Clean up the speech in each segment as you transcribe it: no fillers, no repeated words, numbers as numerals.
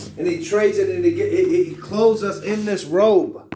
And he trades it and he clothes us in this robe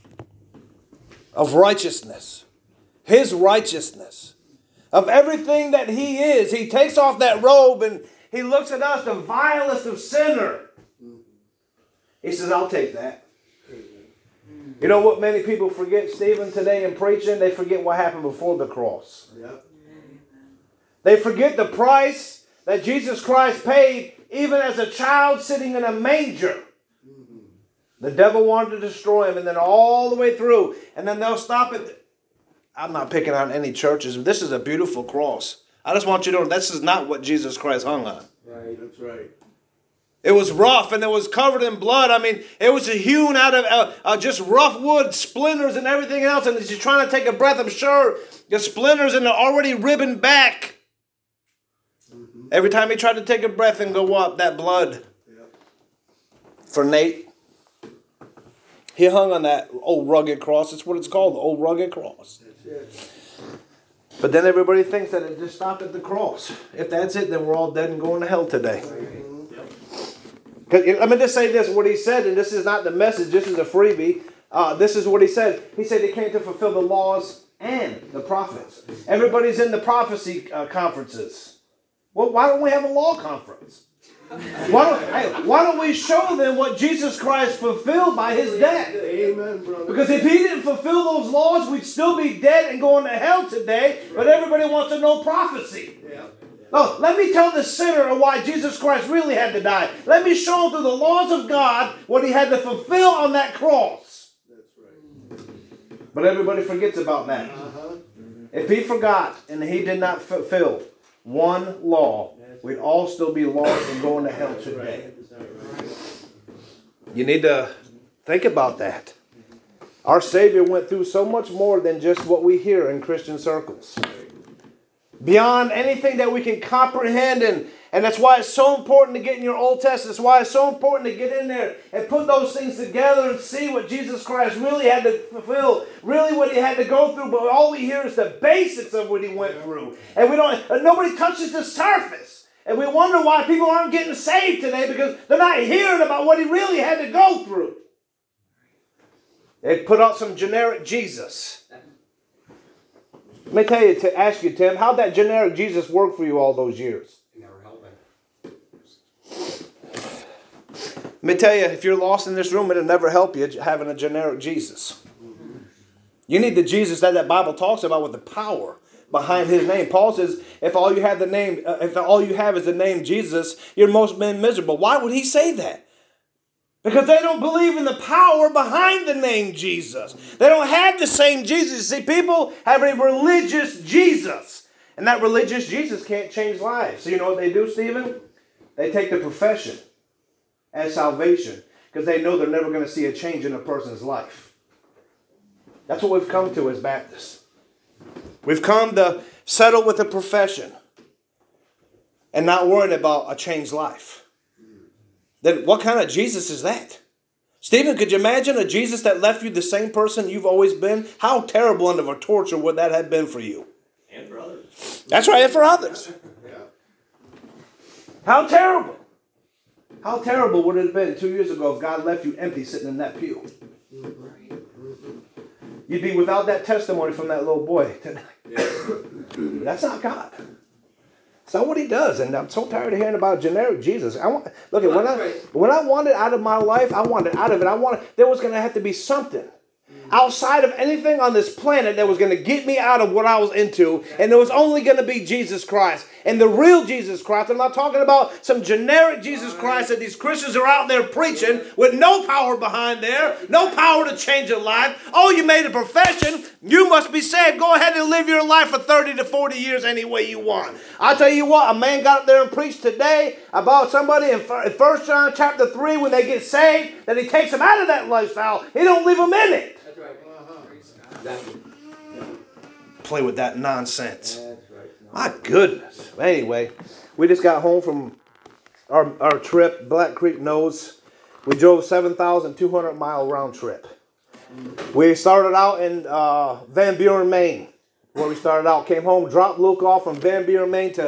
of righteousness. His righteousness. Of everything that he is. He takes off that robe and he looks at us, the vilest of sinner. He says, I'll take that. You know what many people forget, Stephen, today in preaching? They forget what happened before the cross. Yep. They forget the price that Jesus Christ paid even as a child sitting in a manger. The devil wanted to destroy him, and then all the way through. And then they'll stop it. I'm not picking on any churches. This is a beautiful cross. I just want you to know this is not what Jesus Christ hung on. Right, that's right. It was rough and it was covered in blood. I mean, it was hewn out of just rough wood, splinters and everything else. And as you're trying to take a breath, I'm sure the splinters and they're already ribbon back. Mm-hmm. Every time he tried to take a breath and go up, that blood. Yep. For Nate, he hung on that old rugged cross. That's what it's called, the old rugged cross. That's it. But then everybody thinks that it just stopped at the cross. If that's it, then we're all dead and going to hell today. Let me just say this, what he said, and this is not the message, this is a freebie. This is what he said. He said he came to fulfill the laws and the prophets. Everybody's in the prophecy conferences. Well, why don't we have a law conference? Why don't we show them what Jesus Christ fulfilled by his death? Amen, brother. Because if he didn't fulfill those laws, we'd still be dead and going to hell today. But everybody wants to know prophecy. Yeah. No, let me tell the sinner why Jesus Christ really had to die. Let me show him through the laws of God what he had to fulfill on that cross. That's right. But everybody forgets about that. Uh-huh. If he forgot and he did not fulfill one law, we'd all still be lost and going to hell today. You need to think about that. Our Savior went through so much more than just what we hear in Christian circles. Beyond anything that we can comprehend. And that's why it's so important to get in your Old Testament. That's why it's so important to get in there and put those things together and see what Jesus Christ really had to fulfill. Really what he had to go through. But all we hear is the basics of what he went through. And nobody touches the surface. And we wonder why people aren't getting saved today because they're not hearing about what he really had to go through. They put out some generic Jesus. Let me tell you, to ask you, Tim, how'd that generic Jesus work for you all those years? It never helped me. Let me tell you, if you're lost in this room, it'll never help you having a generic Jesus. You need the Jesus that Bible talks about with the power behind his name. Paul says, if all you have is the name Jesus, you're most men miserable. Why would he say that? Because they don't believe in the power behind the name Jesus. They don't have the same Jesus. See, people have a religious Jesus. And that religious Jesus can't change lives. So you know what they do, Stephen? They take the profession as salvation. Because they know they're never going to see a change in a person's life. That's what we've come to as Baptists. We've come to settle with a profession. And not worrying about a changed life. Then what kind of Jesus is that? Stephen, could you imagine a Jesus that left you the same person you've always been? How terrible and of a torture would that have been for you? And for others. That's right, and for others. Yeah. How terrible. How terrible would it have been 2 years ago if God left you empty sitting in that pew? You'd be without that testimony from that little boy tonight. That's not God. It's not what he does, and I'm so tired of hearing about generic Jesus. When I wanted out of my life, I wanted out of it. There was going to have to be something outside of anything on this planet that was going to get me out of what I was into, and it was only going to be Jesus Christ. And the real Jesus Christ. I'm not talking about some generic Jesus Christ that these Christians are out there preaching with no power behind there, no power to change a life. Oh, you made a profession. You must be saved. Go ahead and live your life for 30 to 40 years any way you want. I'll tell you what, a man got up there and preached today about somebody in 1 John chapter 3 when they get saved, that he takes them out of that lifestyle. He don't leave them in it. That's right. Play with that nonsense. My goodness. Anyway, we just got home from our trip, Black Creek Nose. We drove 7,200 mile round trip. We started out in Van Buren, Maine, where we started out. Came home, dropped Luke off from Van Buren, Maine to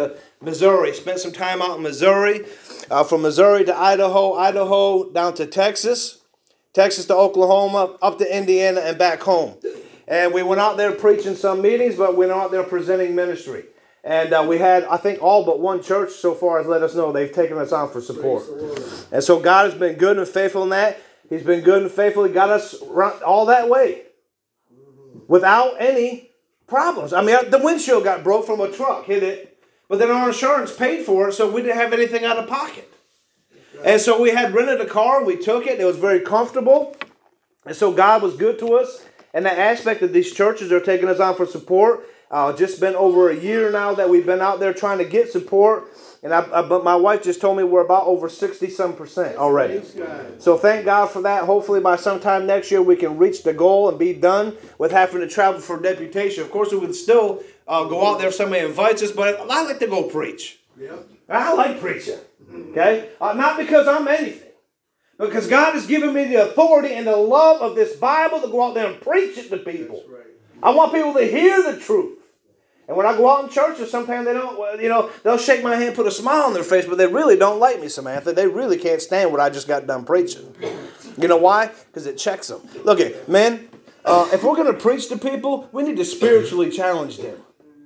Missouri. Spent some time out in Missouri. From Missouri to Idaho, Idaho down to Texas, Texas to Oklahoma, up to Indiana, and back home. And we went out there preaching some meetings, but we went out there presenting ministry. And we had, I think, all but one church so far has let us know they've taken us on for support. And so God has been good and faithful in that. He's been good and faithful. He got us all that way without any problems. I mean, the windshield got broke from a truck, hit it, but then our insurance paid for it, so we didn't have anything out of pocket. And so we had rented a car, we took it, it was very comfortable. And so God was good to us. And the aspect that these churches are taking us on for support, just been over a year now that we've been out there trying to get support. And but my wife just told me we're about over 60% already. So thank God for that. Hopefully by sometime next year we can reach the goal and be done with having to travel for deputation. Of course, we would still go out there if somebody invites us, but I like to go preach. Yep. I like preaching. Okay? Not because I'm anything. Because God has given me the authority and the love of this Bible to go out there and preach it to people. That's right. I want people to hear the truth. And when I go out in churches, sometimes they don't, they'll shake my hand, put a smile on their face, but they really don't like me, Samantha. They really can't stand what I just got done preaching. You know why? Because it checks them. Look at, men, if we're going to preach to people, we need to spiritually challenge them.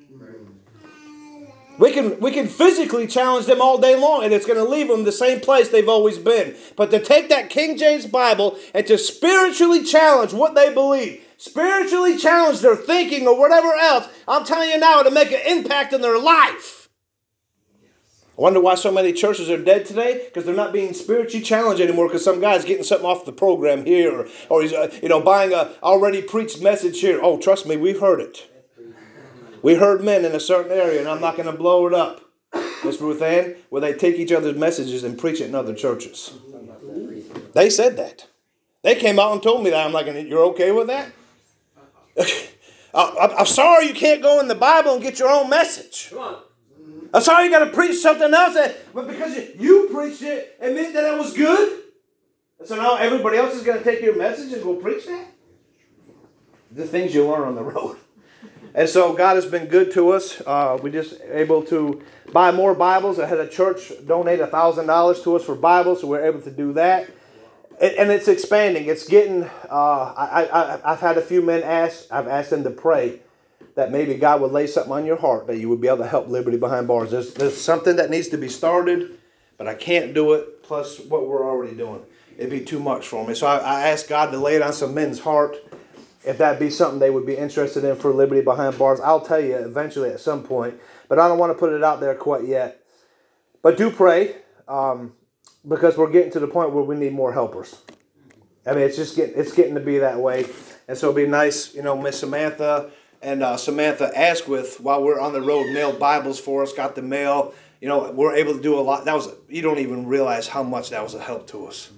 We can physically challenge them all day long, and it's going to leave them the same place they've always been. But to take that King James Bible and to spiritually challenge what they believe, spiritually challenge their thinking or whatever else, I'm telling you now, it'll make an impact in their life. I wonder why so many churches are dead today, because they're not being spiritually challenged anymore, because some guy's getting something off the program here, or he's buying a already preached message here. Oh, trust me, we've heard it. We heard men in a certain area, and I'm not going to blow it up, Miss Ruth Ann, where they take each other's messages and preach it in other churches. They said that. They came out and told me that. I'm like, you're okay with that? I'm sorry you can't go in the Bible and get your own message. I'm sorry you got to preach something else, but because you preached it, it meant that it was good. And so now everybody else is going to take your message and go preach that? The things you learn on the road. And so God has been good to us. We just able to buy more Bibles. I had a church donate $1,000 to us for Bibles, so we're able to do that. And it's expanding. It's getting. I've had a few men ask. I've asked them to pray that maybe God would lay something on your heart that you would be able to help Liberty Behind Bars. There's something that needs to be started, but I can't do it. Plus what we're already doing, it'd be too much for me. So I asked God to lay it on some men's heart. If that be something they would be interested in for Liberty Behind Bars, I'll tell you eventually at some point. But I don't want to put it out there quite yet. But do pray, because we're getting to the point where we need more helpers. I mean, it's getting to be that way. And so it'd be nice, Miss Samantha and Samantha Asquith, while we're on the road, mailed Bibles for us, got the mail. We're able to do a lot. You don't even realize how much that was a help to us.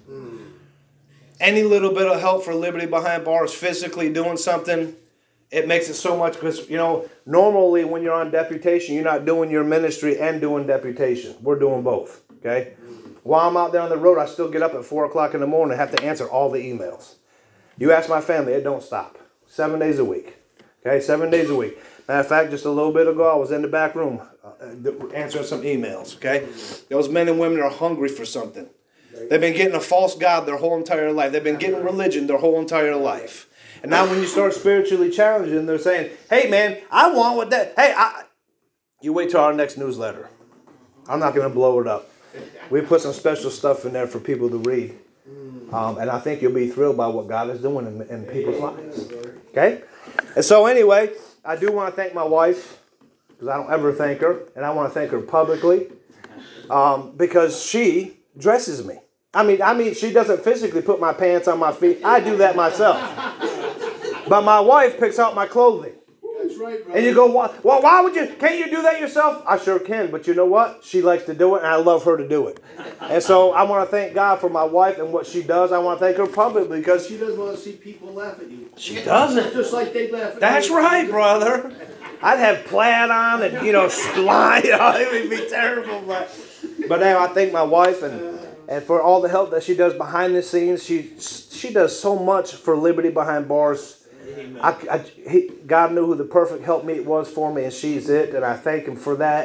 Any little bit of help for Liberty Behind Bars, physically doing something, it makes it so much, because, normally when you're on deputation, you're not doing your ministry and doing deputation. We're doing both, okay? While I'm out there on the road, I still get up at 4 o'clock in the morning and have to answer all the emails. You ask my family, it don't stop. 7 days a week, okay? 7 days a week. Matter of fact, just a little bit ago, I was in the back room answering some emails, okay? Those men and women are hungry for something. They've been getting a false god their whole entire life. They've been getting religion their whole entire life. And now when you start spiritually challenging them, they're saying, hey, man, I want what that... Hey, you wait till our next newsletter. I'm not going to blow it up. We put some special stuff in there for people to read. And I think you'll be thrilled by what God is doing in people's lives. Okay? And so anyway, I do want to thank my wife, because I don't ever thank her. And I want to thank her publicly, because she dresses me. I mean, she doesn't physically put my pants on my feet. I do that myself. But my wife picks out my clothing. That's right, brother. And you go, why would you? Can't you do that yourself? I sure can. But you know what? She likes to do it, and I love her to do it. And so I want to thank God for my wife and what she does. I want to thank her publicly, because she doesn't want to see people laugh at you. She doesn't. Just like they laugh at That's you. right, brother. I'd have plaid on and, slide. It would be terrible. But now I thank my wife and for all the help that she does behind the scenes. She does so much for Liberty Behind Bars. God knew who the perfect helpmeet was for me, and she's it, and I thank him for that.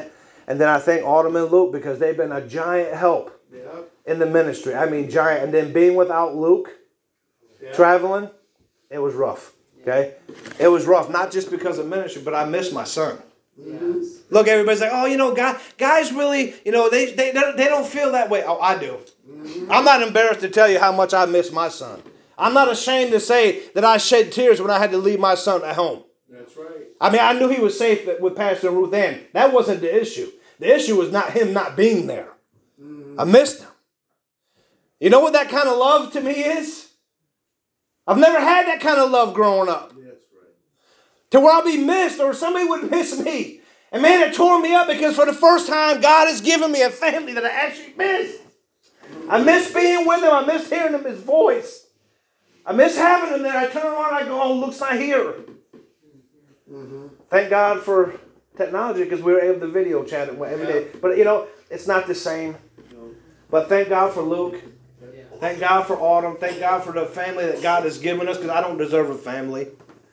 And then I thank Autumn and Luke because they've been a giant help in the ministry. I mean, giant. And then being without Luke, traveling, it was rough. Okay? It was rough, not just because of ministry, but I miss my son. Yes. Look, everybody's like, oh, guys really, they don't feel that way. Oh, I do. Mm-hmm. I'm not embarrassed to tell you how much I miss my son. I'm not ashamed to say that I shed tears when I had to leave my son at home. That's right. I mean, I knew he was safe with Pastor Ruth Ann. That wasn't the issue. The issue was not him not being there. Mm-hmm. I missed him. You know what that kind of love to me is? I've never had that kind of love growing up. To where I'll be missed or somebody would miss me. And man, it tore me up because for the first time, God has given me a family that I actually missed. I miss being with him. I miss hearing his voice. I miss having him there. I turn around and I go, oh, Luke's not here. Mm-hmm. Thank God for technology because we were able to video chat every day. But, it's not the same. But thank God for Luke. Thank God for Autumn. Thank God for the family that God has given us because I don't deserve a family.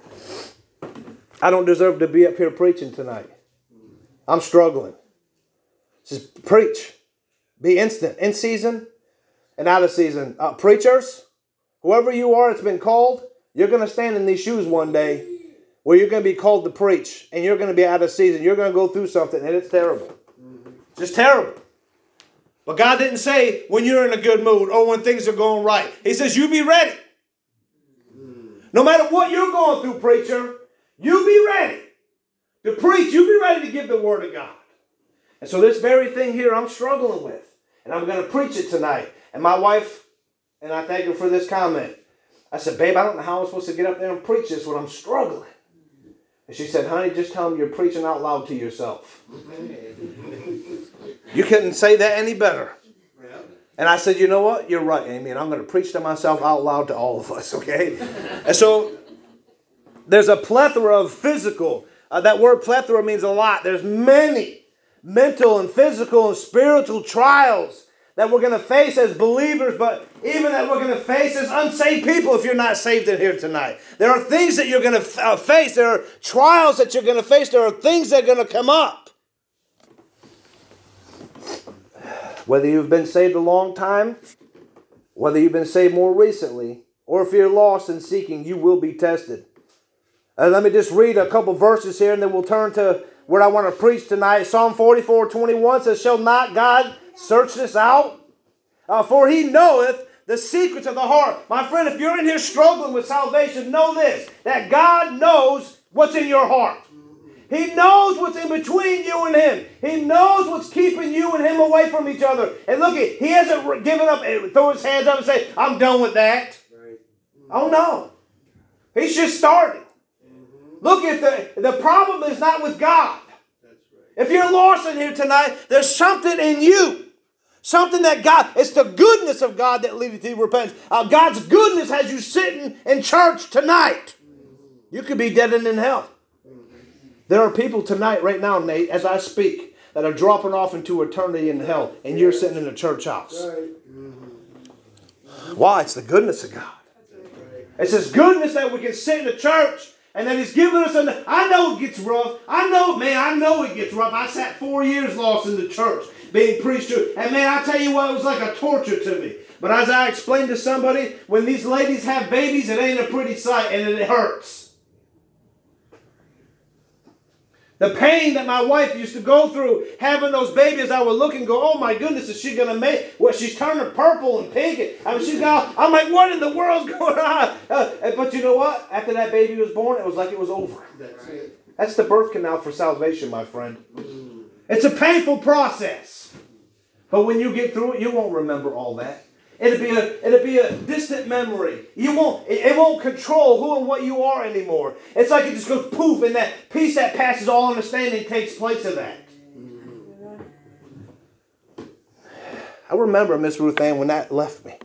I don't deserve to be up here preaching tonight. I'm struggling. Just preach. Be instant. In season and out of season. Preachers, whoever you are, it's been called. You're going to stand in these shoes one day where you're going to be called to preach. And you're going to be out of season. You're going to go through something and it's terrible. Just terrible. But God didn't say when you're in a good mood or when things are going right. He says you be ready. No matter what you're going through, preacher, you be ready to preach. You be ready to give the word of God. And so this very thing here I'm struggling with. And I'm going to preach it tonight. And my wife, and I thank her for this comment. I said, babe, I don't know how I'm supposed to get up there and preach this when I'm struggling. And she said, honey, just tell them you're preaching out loud to yourself. You couldn't say that any better. And I said, you know what? You're right, Amy. And I'm going to preach to myself out loud to all of us, okay? And so there's a plethora of physical. That word plethora means a lot. There's many mental and physical and spiritual trials that we're going to face as believers, but even that we're going to face as unsaved people if you're not saved in here tonight. There are things that you're going to face. There are trials that you're going to face. There are things that are going to come up. Whether you've been saved a long time, whether you've been saved more recently, or if you're lost and seeking, you will be tested. Let me just read a couple verses here and then we'll turn to what I want to preach tonight. Psalm 44:21 says, shall not God search this out? For he knoweth the secrets of the heart. My friend, if you're in here struggling with salvation, know this, that God knows what's in your heart. He knows what's in between you and him. He knows what's keeping you and him away from each other. And look, he hasn't given up, throw his hands up and say, I'm done with that. Right. Oh no. He's just starting. Look, if the problem is not with God. That's right. If you're lost in here tonight, there's something in you. Something that God, it's the goodness of God that leads you to repentance. God's goodness has you sitting in church tonight. You could be dead and in hell. There are people tonight, right now, Nate, as I speak, that are dropping off into eternity in hell, and you're sitting in a church house. Right. Why? It's the goodness of God. It's His goodness that we can sit in the church, and that He's given us. I know it gets rough. I know it gets rough. I sat 4 years lost in the church, being preached to. And man, I tell you what, it was like a torture to me. But as I explained to somebody, when these ladies have babies, it ain't a pretty sight, and it hurts. The pain that my wife used to go through having those babies, I would look and go, oh my goodness, is she going to make, well, she's turning purple and pink. I'm like, what in the world's going on? But you know what? After that baby was born, it was like it was over. That's it. That's the birth canal for salvation, my friend. It's a painful process. But when you get through it, you won't remember all that. It'll be a distant memory. It won't control who and what you are anymore. It's like it just goes poof, and that peace that passes all understanding takes place of that. I remember Miss Ruth Ann when that left me.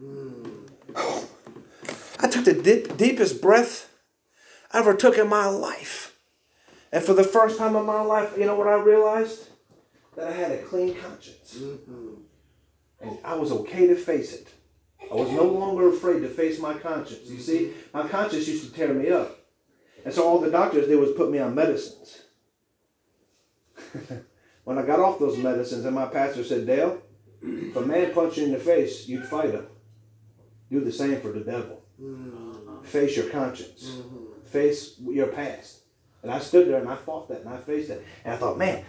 I took the deepest breath I ever took in my life. And for the first time in my life, you know what I realized? That I had a clean conscience. And I was okay to face it. I was no longer afraid to face my conscience. You see, my conscience used to tear me up. And so all the doctors did was put me on medicines. When I got off those medicines and my pastor said, Dale, if a man punched you in the face, you'd fight him. Do the same for the devil. Face your conscience. Face your past. And I stood there and I fought that and I faced that. And I thought, man,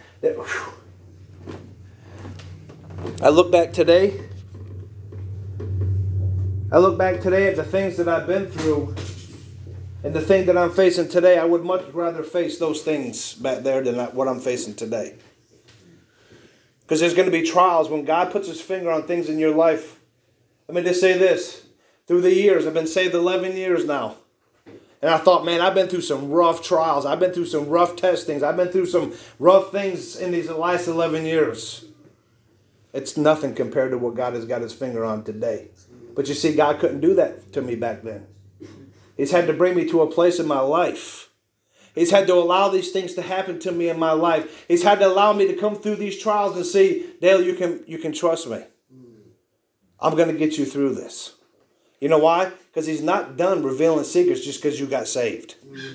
I look back today at the things that I've been through and the thing that I'm facing today. I would much rather face those things back there than what I'm facing today. Because there's going to be trials when God puts his finger on things in your life. Let me just say this. Through the years, I've been saved 11 years now. And I thought, man, I've been through some rough trials. I've been through some rough testings. I've been through some rough things in these last 11 years. It's nothing compared to what God has got his finger on today. But you see, God couldn't do that to me back then. He's had to bring me to a place in my life. He's had to allow these things to happen to me in my life. He's had to allow me to come through these trials and see, Dale, you can trust me. I'm going to get you through this. You know why? Because he's not done revealing secrets just because you got saved.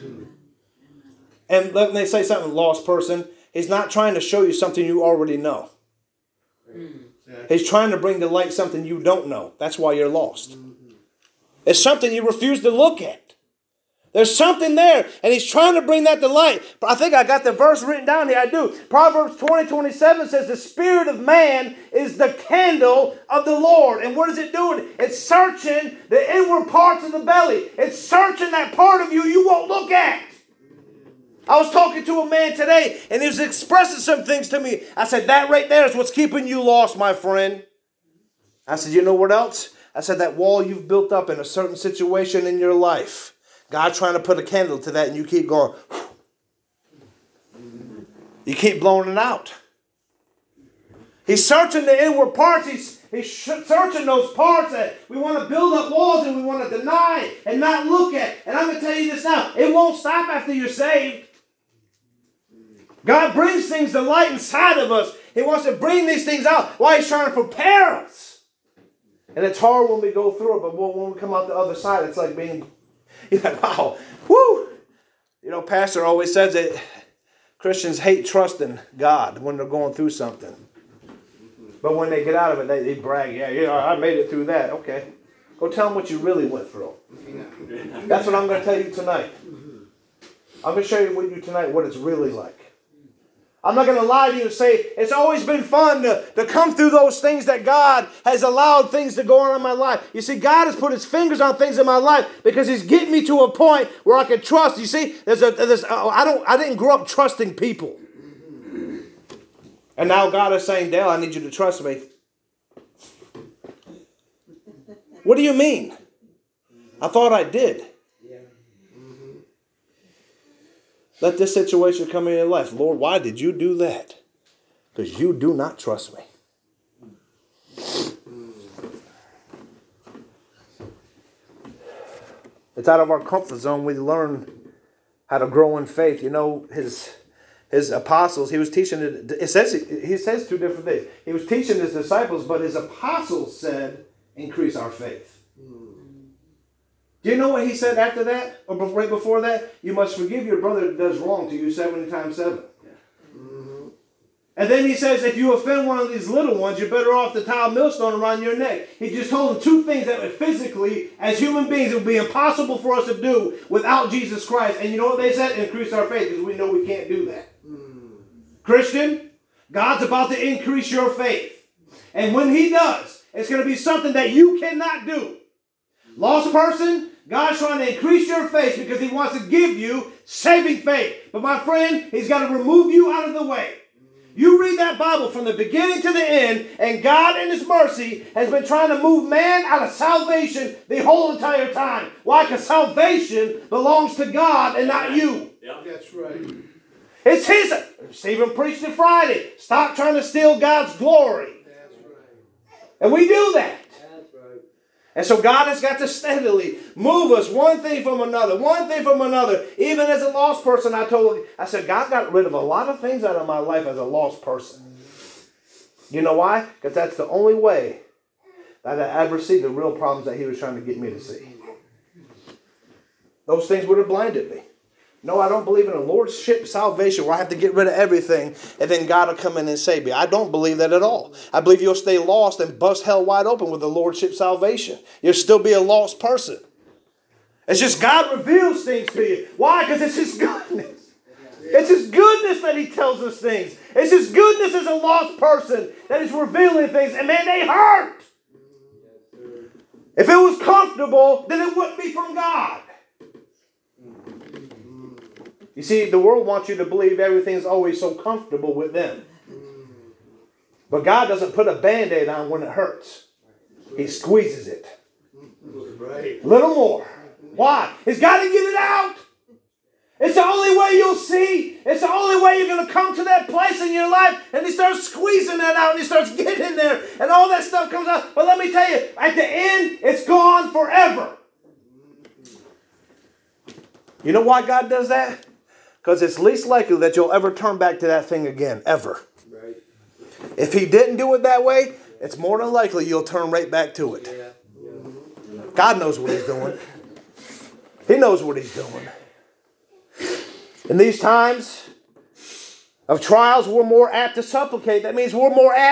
And let me say something, lost person. He's not trying to show you something you already know. He's trying to bring to light something you don't know. That's why you're lost. It's something you refuse to look at. There's something there, and he's trying to bring that to light. But I think I got the verse written down here. I do. Proverbs 20:27 says, the spirit of man is the candle of the Lord. And what is it doing? It's searching the inward parts of the belly. It's searching that part of you won't look at. I was talking to a man today, and he was expressing some things to me. I said, that right there is what's keeping you lost, my friend. I said, you know what else? I said, that wall you've built up in a certain situation in your life. God trying to put a candle to that and you keep going. You keep blowing it out. He's searching the inward parts. He's searching those parts that we want to build up walls and we want to deny and not look at. And I'm going to tell you this now. It won't stop after you're saved. God brings things to light inside of us. He wants to bring these things out while he's trying to prepare us. And it's hard when we go through it, but when we come out the other side, it's like being... You're like, wow, whoo. You know, Pastor always says that Christians hate trusting God when they're going through something. But when they get out of it, they brag, yeah, I made it through that. Okay. Go tell them what you really went through. That's what I'm going to tell you tonight. I'm going to show you tonight what it's really like. I'm not going to lie to you and say it's always been fun to come through those things that God has allowed things to go on in my life. You see, God has put his fingers on things in my life because he's getting me to a point where I can trust. You see, I didn't grow up trusting people. And now God is saying, Dale, I need you to trust me. What do you mean? I thought I did. Let this situation come in your life. Lord, why did you do that? Because you do not trust me. It's out of our comfort zone we learn how to grow in faith. You know, his apostles, he was teaching, he says two different things. He was teaching his disciples, but his apostles said, increase our faith. Do you know what he said after that? Or right before that? You must forgive your brother that does wrong to you 70 times 7. Mm-hmm. And then he says, if you offend one of these little ones, you're better off to tie a millstone around your neck. He just told them two things that physically, as human beings, it would be impossible for us to do without Jesus Christ. And you know what they said? Increase our faith, because we know we can't do that. Christian, God's about to increase your faith. And when he does, it's going to be something that you cannot do. Lost person, God's trying to increase your faith because he wants to give you saving faith. But my friend, he's got to remove you out of the way. You read that Bible from the beginning to the end, and God in his mercy has been trying to move man out of salvation the whole entire time. Why? Because salvation belongs to God and not you. Yeah, that's right. It's his. Stephen preached it Friday. Stop trying to steal God's glory. That's right. And we do that. That's right. And so God has got to steadily move us one thing from another, one thing from another. Even as a lost person, I said, God got rid of a lot of things out of my life as a lost person. You know why? Because that's the only way that I ever see the real problems that he was trying to get me to see. Those things would have blinded me. No, I don't believe in a lordship salvation where I have to get rid of everything and then God will come in and save me. I don't believe that at all. I believe you'll stay lost and bust hell wide open with a lordship salvation. You'll still be a lost person. It's just God reveals things to you. Why? Because it's His goodness. It's His goodness that He tells us things. It's His goodness as a lost person that is revealing things. And man, they hurt. If it was comfortable, then it wouldn't be from God. You see, the world wants you to believe everything's always so comfortable with them. But God doesn't put a Band-Aid on when it hurts. He squeezes it. A little more. Why? He's got to get it out. It's the only way you'll see. It's the only way you're going to come to that place in your life. And He starts squeezing that out and He starts getting in there. And all that stuff comes out. But let me tell you, at the end, it's gone forever. You know why God does that? Because it's least likely that you'll ever turn back to that thing again, ever. Right. If He didn't do it that way, it's more than likely you'll turn right back to it. God knows what He's doing. He knows what He's doing. In these times of trials, we're more apt to supplicate. That means we're more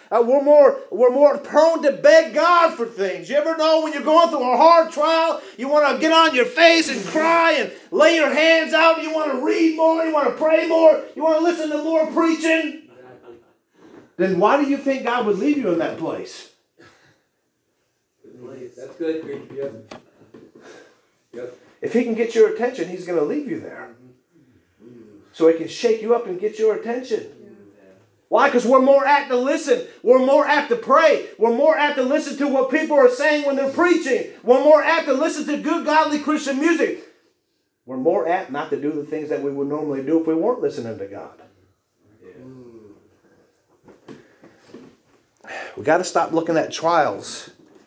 prone to beg God for things. You ever know when you're going through a hard trial, you want to get on your face and cry and lay your hands out. You want to read more. You want to pray more. You want to listen to more preaching. Then why do you think God would leave you in that place? That's good, preacher. Yep. Yep. If He can get your attention, He's going to leave you there. So He can shake you up and get your attention. Why? Because we're more apt to listen. We're more apt to pray. We're more apt to listen to what people are saying when they're preaching. We're more apt to listen to good, godly Christian music. We're more apt not to do the things that we would normally do if we weren't listening to God. We got to stop looking at trials.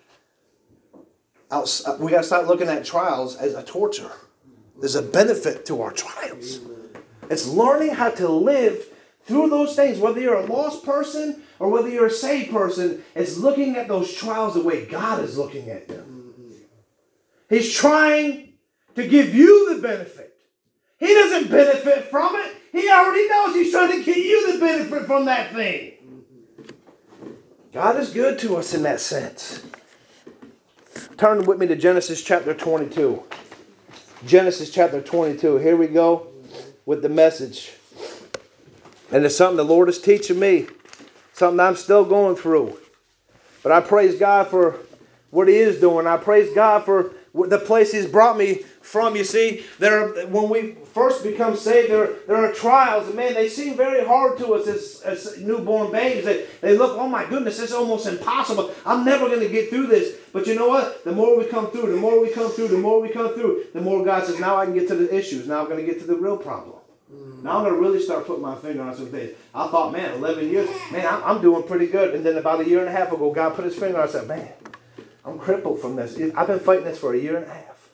We got to stop looking at trials as a torture. There's a benefit to our trials. It's learning how to live through those things. Whether you're a lost person or whether you're a saved person, it's looking at those trials the way God is looking at them. He's trying to give you the benefit. He doesn't benefit from it. He already knows He's trying to get you the benefit from that thing. God is good to us in that sense. Turn with me to Genesis chapter 22. Genesis chapter 22. Here we go with the message. And it's something the Lord is teaching me. Something I'm still going through. But I praise God for what He is doing. I praise God for the place He's brought me from. You see, when we first become saved, there are trials. And man, they seem very hard to us as newborn babies. They look, oh my goodness, it's almost impossible. I'm never going to get through this. But you know what? The more we come through, the more God says, now I can get to the issues. Now I'm going to get to the real problem. Now I'm going to really start putting my finger on some things. I thought, man, 11 years, man, I'm doing pretty good. And then about a year and a half ago, God put His finger on. I said, man, I'm crippled from this. I've been fighting this for a year and a half.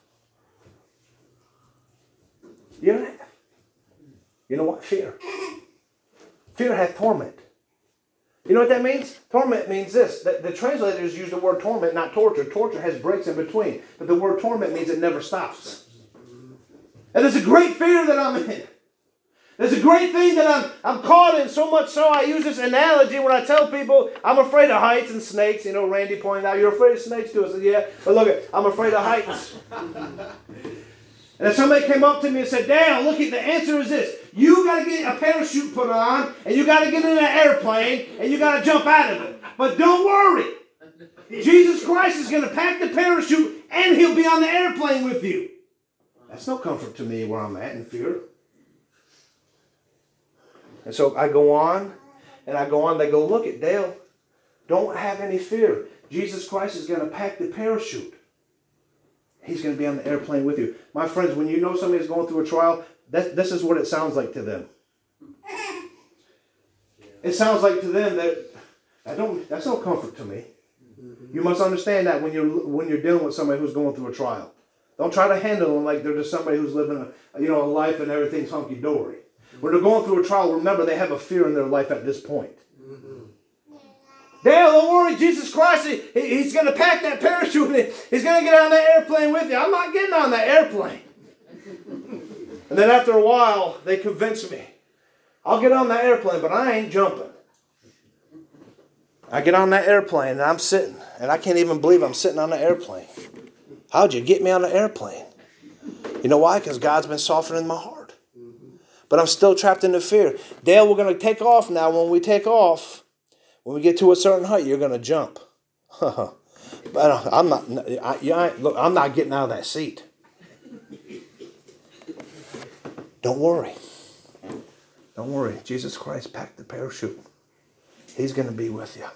Year and a half. You know what? Fear. Fear hath torment. You know what that means? Torment means this. The translators use the word torment, not torture. Torture has breaks in between. But the word torment means it never stops. And there's a great fear that I'm in. There's a great thing that I'm caught in, so much so I use this analogy when I tell people I'm afraid of heights and snakes. You know, Randy pointed out, you're afraid of snakes too. I said, yeah, but look, I'm afraid of heights. And if somebody came up to me and said, Dale, look, the answer is this. You got to get a parachute put on, and you got to get in an airplane, and you got to jump out of it. But don't worry. Jesus Christ is going to pack the parachute, and He'll be on the airplane with you. That's no comfort to me where I'm at in fear. And so I go on, and I go on. They go, look at Dale. Don't have any fear. Jesus Christ is going to pack the parachute. He's going to be on the airplane with you. My friends, when you know somebody's going through a trial, this is what it sounds like to them. It sounds like to them that's no comfort to me. You must understand that when you're dealing with somebody who's going through a trial. Don't try to handle them like they're just somebody who's living a life and everything's hunky-dory. When they're going through a trial, remember they have a fear in their life at this point. Dale, don't worry, Jesus Christ, He's going to pack that parachute and He's going to get on that airplane with you. I'm not getting on that airplane. And then after a while, they convince me. I'll get on that airplane, but I ain't jumping. I get on that airplane and I'm sitting. And I can't even believe I'm sitting on the airplane. How'd you get me on the airplane? You know why? Because God's been softening my heart. But I'm still trapped in the fear. Dale, we're going to take off now. When we take off, when we get to a certain height, you're going to jump. But I'm not. Look, I'm not getting out of that seat. Don't worry. Don't worry. Jesus Christ packed the parachute. He's going to be with you.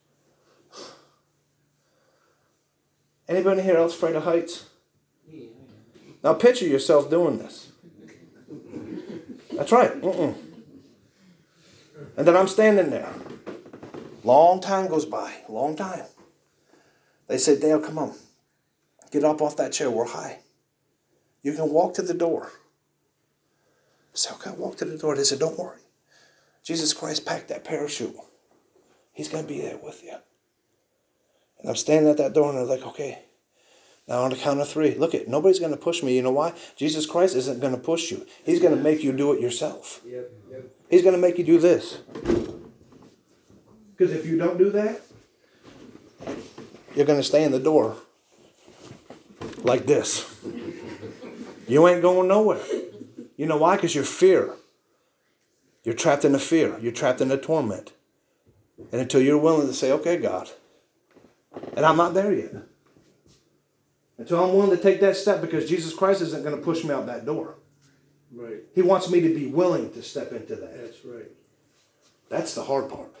Anybody here else afraid of heights? Now picture yourself doing this. That's right. And then I'm standing there. Long time goes by. Long time. They said, Dale, come on. Get up off that chair. We're high. You can walk to the door. I said, okay, walk to the door. They said, don't worry. Jesus Christ packed that parachute. He's going to be there with you. And I'm standing at that door and they're like, okay. Now on the count of 3. Look it, nobody's going to push me. You know why? Jesus Christ isn't going to push you. He's going to make you do it yourself. Yep. He's going to make you do this. Because if you don't do that, you're going to stay in the door like this. You ain't going nowhere. You know why? Because you're fear. You're trapped in the fear. You're trapped in the torment. And until you're willing to say, okay, God, and I'm not there yet. Until I'm willing to take that step, because Jesus Christ isn't going to push me out that door. Right. He wants me to be willing to step into that. That's right. That's the hard part.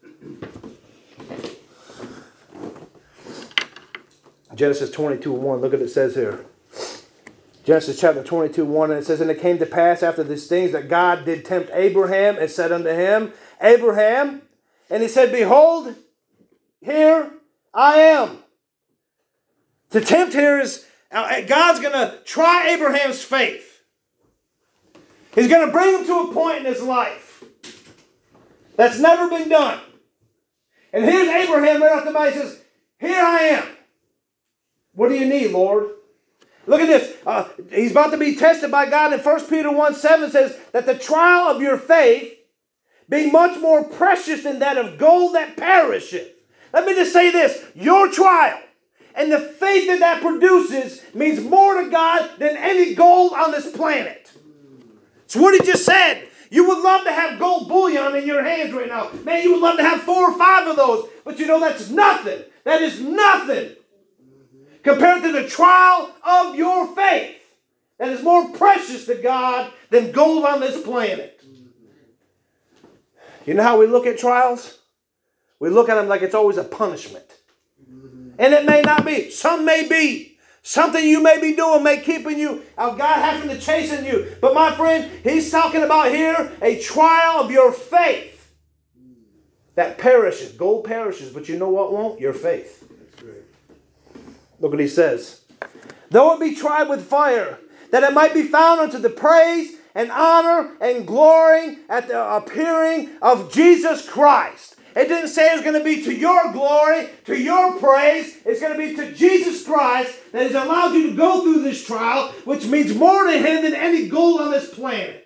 Genesis 22:1. Look at it says here. Genesis chapter 22:1. And it says, and it came to pass after these things that God did tempt Abraham and said unto him, Abraham. And he said, behold, here I am. To tempt here is, God's going to try Abraham's faith. He's going to bring him to a point in his life that's never been done. And here's Abraham right off the bat. He says, here I am. What do you need, Lord? Look at this. He's about to be tested by God. In 1 Peter 1:7 says that the trial of your faith being much more precious than that of gold that perisheth. Let me just say this. Your trial and the faith that that produces means more to God than any gold on this planet. It's what he just said. You would love to have gold bullion in your hands right now. Man, you would love to have 4 or 5 of those. But you know, that's nothing. That is nothing compared to the trial of your faith. That is more precious to God than gold on this planet. You know how we look at trials? We look at them like it's always a punishment. And it may not be. Some may be. Something you may be doing may keeping you, God having to chasten you. But my friend, he's talking about here a trial of your faith that perishes. Gold perishes, but you know what won't? Your faith. That's right. Look what he says. Though it be tried with fire, that it might be found unto the praise and honor and glory at the appearing of Jesus Christ. It didn't say it was going to be to your glory, to your praise. It's going to be to Jesus Christ that has allowed you to go through this trial, which means more to him than any gold on this planet.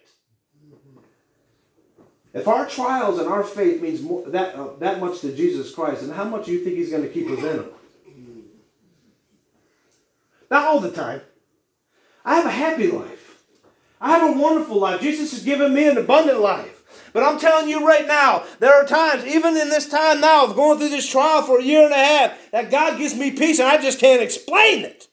If our trials and our faith means more, that much to Jesus Christ, then how much do you think he's going to keep us in them? Not all the time. I have a happy life. I have a wonderful life. Jesus has given me an abundant life. But I'm telling you right now, there are times, even in this time now of going through this trial for 1.5 years, that God gives me peace and I just can't explain it.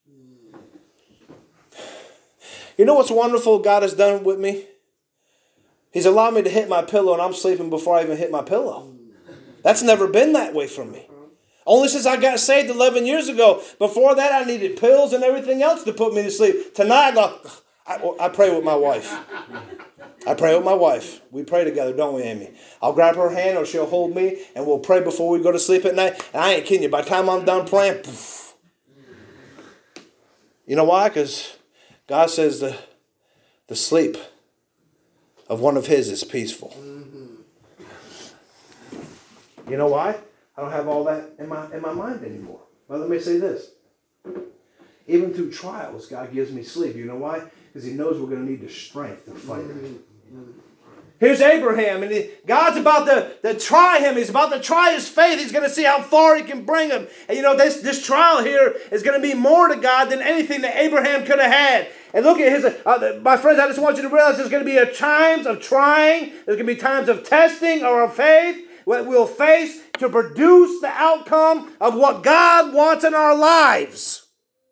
You know what's wonderful God has done with me? He's allowed me to hit my pillow and I'm sleeping before I even hit my pillow. That's never been that way for me. Only since I got saved 11 years ago. Before that, I needed pills and everything else to put me to sleep. Tonight, I pray with my wife. I pray with my wife. We pray together, don't we, Amy? I'll grab her hand or she'll hold me and we'll pray before we go to sleep at night. And I ain't kidding you. By the time I'm done praying, poof. You know why? Because God says the sleep of one of his is peaceful. You know why? I don't have all that in my mind anymore. But let me say this. Even through trials, God gives me sleep. You know why? because he knows we're going to need the strength to fight it. Here's Abraham, and God's about to try him. He's about to try his faith. He's going to see how far he can bring him. And this trial here is going to be more to God than anything that Abraham could have had. And look at his, my friends, I just want you to realize there's going to be times of trying. There's going to be times of testing our faith, what we'll face to produce the outcome of what God wants in our lives.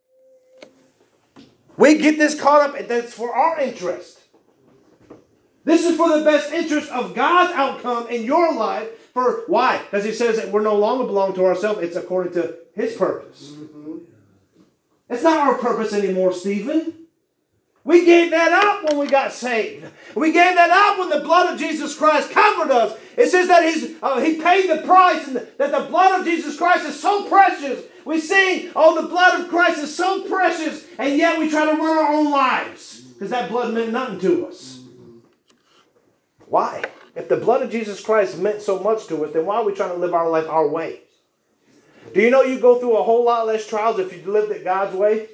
We get this caught up, that's for our interest. This is for the best interest of God's outcome in your life. For why? Because he says that we're no longer belong to ourselves. It's according to his purpose. Mm-hmm. It's not our purpose anymore, Stephen. We gave that up when we got saved. We gave that up when the blood of Jesus Christ covered us. It says that he paid the price and that the blood of Jesus Christ is so precious. We sing, oh, the blood of Christ is so precious, and yet we try to run our own lives because that blood meant nothing to us. Why? If the blood of Jesus Christ meant so much to us, then why are we trying to live our life our way? Do you know you go through a whole lot less trials if you lived it God's way?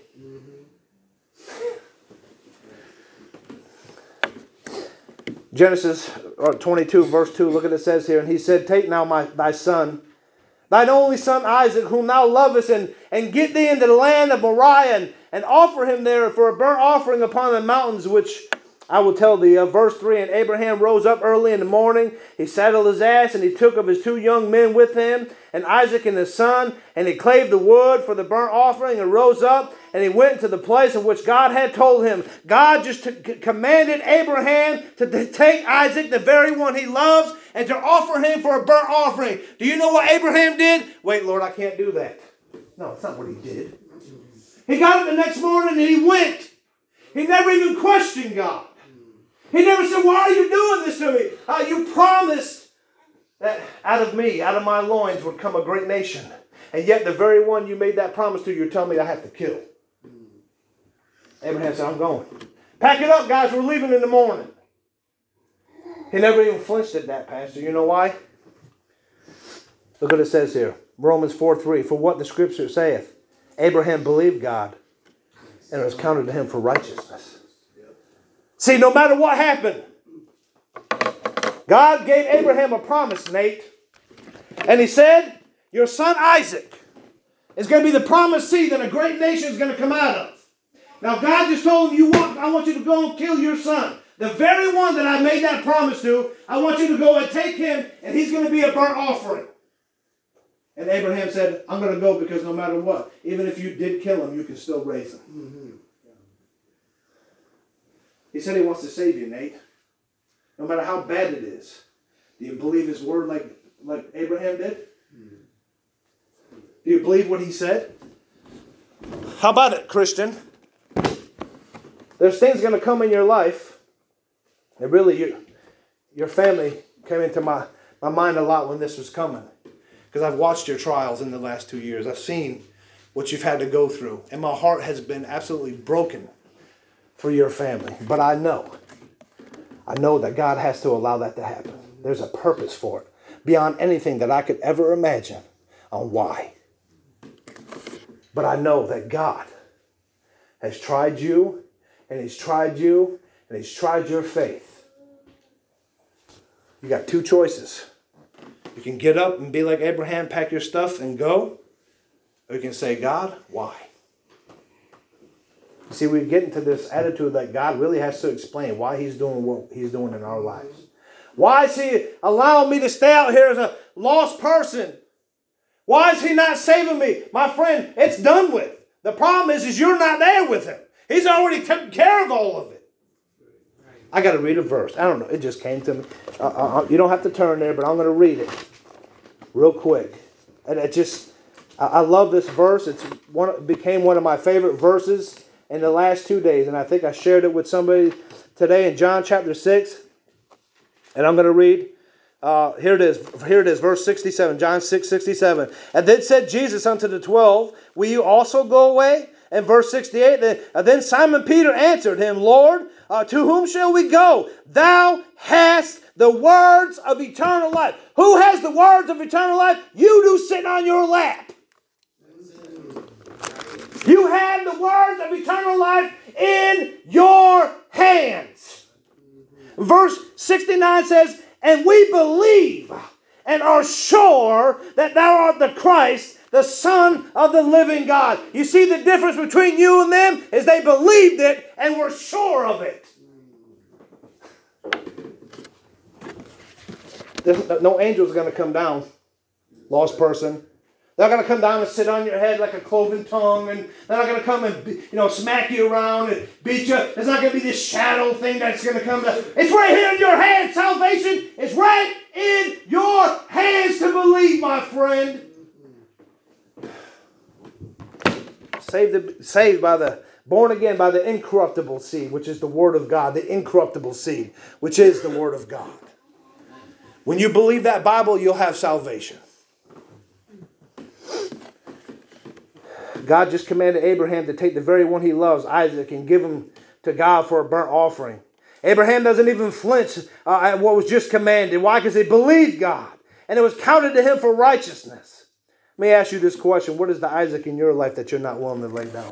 Genesis 22, verse 2, look at it says here, and he said, take now thy son, thine only son Isaac, whom thou lovest, and get thee into the land of Moriah, and offer him there for a burnt offering upon the mountains which I will tell thee. Verse 3, and Abraham rose up early in the morning. He saddled his ass, and he took of his 2 young men with him, and Isaac and his son, and he clave the wood for the burnt offering, and rose up, and he went to the place of which God had told him. God just commanded Abraham to take Isaac, the very one he loves, and to offer him for a burnt offering. Do you know what Abraham did? Wait, Lord, I can't do that. No, it's not what he did. He got up the next morning and he went. He never even questioned God. He never said, why are you doing this to me? You promised that out of me, out of my loins would come a great nation. And yet the very one you made that promise to, you're telling me I have to kill. Abraham said, I'm going. Pack it up, guys. We're leaving in the morning. He never even flinched at that, Pastor. You know why? Look what it says here. Romans 4:3. For what the scripture saith, Abraham believed God, and it was counted to him for righteousness. See, no matter what happened, God gave Abraham a promise, Nate. And he said, your son Isaac is going to be the promised seed that a great nation is going to come out of. Now, God just told him, I want you to go and kill your son. The very one that I made that promise to, I want you to go and take him, and he's going to be a burnt offering. And Abraham said, I'm going to go because no matter what, even if you did kill him, you can still raise him. Mm-hmm. He said he wants to save you, Nate. No matter how bad it is. Do you believe his word like Abraham did? Do you believe what he said? How about it, Christian? There's things going to come in your life. And really, your family came into my mind a lot when this was coming. Because I've watched your trials in the last 2 years. I've seen what you've had to go through. And my heart has been absolutely broken for your family. But I know that God has to allow that to happen. There's a purpose for it. Beyond anything that I could ever imagine on why. But I know that God has tried you, and he's tried you, and he's tried your faith. You got 2 choices. You can get up and be like Abraham, pack your stuff and go. Or you can say, God, why? See, we get into this attitude that God really has to explain why he's doing what he's doing in our lives. Why is he allowing me to stay out here as a lost person? Why is he not saving me? My friend, it's done with. The problem is you're not there with him. He's already taken care of all of it. I got to read a verse. I don't know. It just came to me. You don't have to turn there, but I'm going to read it real quick. And I love this verse. It became one of my favorite verses in the last 2 days. And I think I shared it with somebody today in John chapter 6. And I'm going to read. Here it is, verse 67, John 6:67. And then said Jesus unto the 12, will you also go away? And verse 68, then Simon Peter answered him, Lord, to whom shall we go? Thou hast the words of eternal life. Who has the words of eternal life? You do, sitting on your lap. You have the words of eternal life in your hands. Verse 69 says, and we believe and are sure that thou art the Christ, the Son of the living God. You see the difference between you and them is they believed it and were sure of it. No angel's going to come down, lost person. They're not going to come down and sit on your head like a cloven tongue, and they're not going to come and smack you around and beat you. There's not going to be this shadow thing that's going to come down. It's right here in your hands. Salvation is right in your hands to believe, my friend. Saved by the, born again by the incorruptible seed, which is the Word of God. The incorruptible seed, which is the Word of God. When you believe that Bible, you'll have salvation. God just commanded Abraham to take the very one he loves, Isaac, and give him to God for a burnt offering. Abraham doesn't even flinch at what was just commanded. Why? Because he believed God, and it was counted to him for righteousness. Let me ask you this question. What is the Isaac in your life that you're not willing to lay down?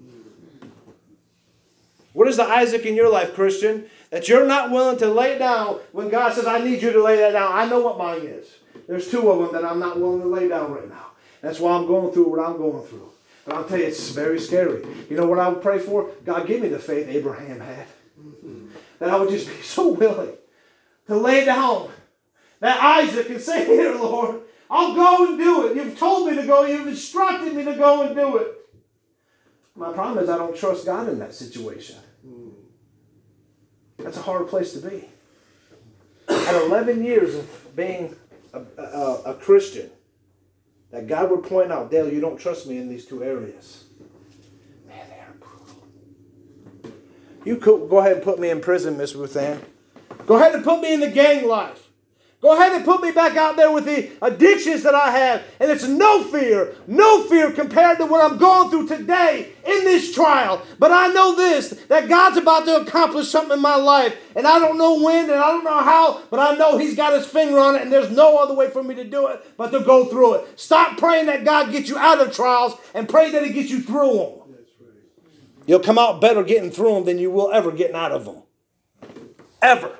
What is the Isaac in your life, Christian, that you're not willing to lay down when God says, I need you to lay that down? I know what mine is. There's two of them that I'm not willing to lay down right now. That's why I'm going through what I'm going through. But I'll tell you, it's very scary. You know what I would pray for? God, give me the faith Abraham had. That I would just be so willing to lay down that Isaac and say, here, Lord, I'll go and do it. You've told me to go. You've instructed me to go and do it. My problem is I don't trust God in that situation. That's a hard place to be. At 11 years of being a Christian, that God would point out, Dale, you don't trust me in these two areas. Man, they are brutal. You could go ahead and put me in prison, Miss Ruth Ann. Go ahead and put me in the gang life. Go ahead and put me back out there with the addictions that I have. And it's no fear compared to what I'm going through today in this trial. But I know this, that God's about to accomplish something in my life. And I don't know when and I don't know how, but I know He's got His finger on it and there's no other way for me to do it but to go through it. Stop praying that God gets you out of trials and pray that He gets you through them. That's right. You'll come out better getting through them than you will ever getting out of them. Ever.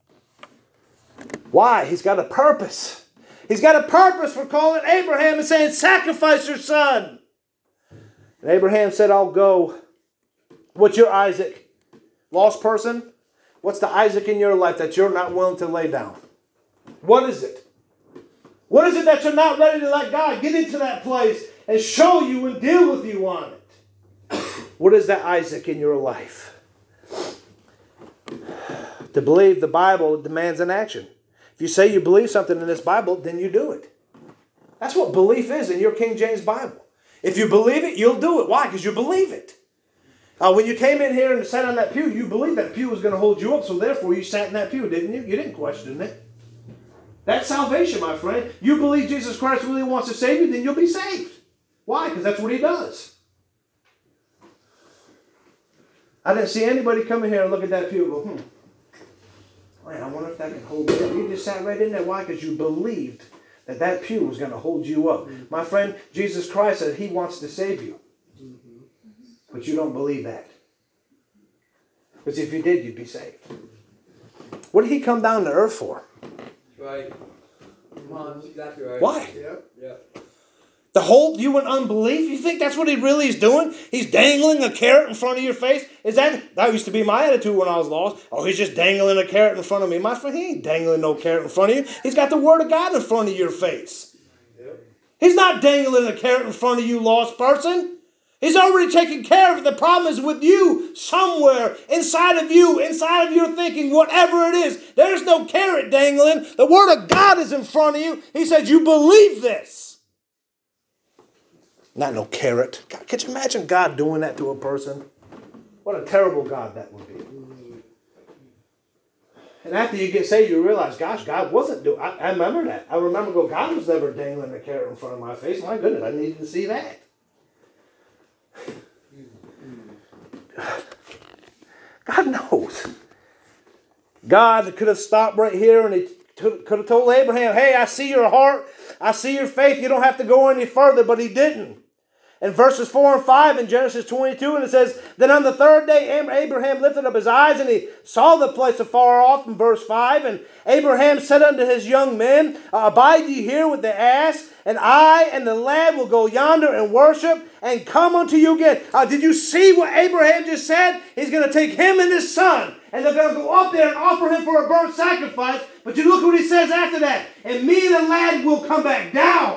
Why? He's got a purpose. He's got a purpose for calling Abraham and saying, sacrifice your son. And Abraham said, I'll go. What's your Isaac? Lost person? What's the Isaac in your life that you're not willing to lay down? What is it? What is it that you're not ready to let God get into that place and show you and deal with you on it? What is that Isaac in your life? To believe the Bible demands an action. If you say you believe something in this Bible, then you do it. That's what belief is in your King James Bible. If you believe it, you'll do it. Why? Because you believe it. When you came in here and sat on that pew, you believed that pew was going to hold you up, so therefore you sat in that pew, didn't you? You didn't question it. That's salvation, my friend. You believe Jesus Christ really wants to save you, then you'll be saved. Why? Because that's what He does. I didn't see anybody come in here and look at that pew and go, man, I wonder if that can hold me up. You just sat right in there. Why? Because you believed that that pew was going to hold you up. My friend, Jesus Christ said He wants to save you. But you don't believe that. Because if you did, you'd be saved. What did He come down to earth for? Right. Come on, exactly right. Why? Yep. To hold you in unbelief? You think that's what He really is doing? He's dangling a carrot in front of your face? That used to be my attitude when I was lost. Oh, He's just dangling a carrot in front of me. My friend, He ain't dangling no carrot in front of you. He's got the Word of God in front of your face. Yep. He's not dangling a carrot in front of you, lost person. He's already taken care of it. The problem is with you somewhere inside of you, inside of your thinking, whatever it is. There's no carrot dangling. The Word of God is in front of you. He said, you believe this. Not no carrot. God, could you imagine God doing that to a person? What a terrible God that would be. And after you get saved, you realize, gosh, God wasn't doing. I remember that. I remember God was never dangling a carrot in front of my face. My goodness, I needed to see that. God knows. God could have stopped right here and He could have told Abraham, hey, I see your heart. I see your faith. You don't have to go any further, but He didn't. in verses 4 and 5 in Genesis 22, and it says, then on the third day Abraham lifted up his eyes, and he saw the place afar off in verse 5. And Abraham said unto his young men, abide ye here with the ass, and I and the lad will go yonder and worship and come unto you again. Did you see what Abraham just said? He's going to take him and his son, and they're going to go up there and offer him for a burnt sacrifice. But you look what he says after that. And me and the lad will come back down.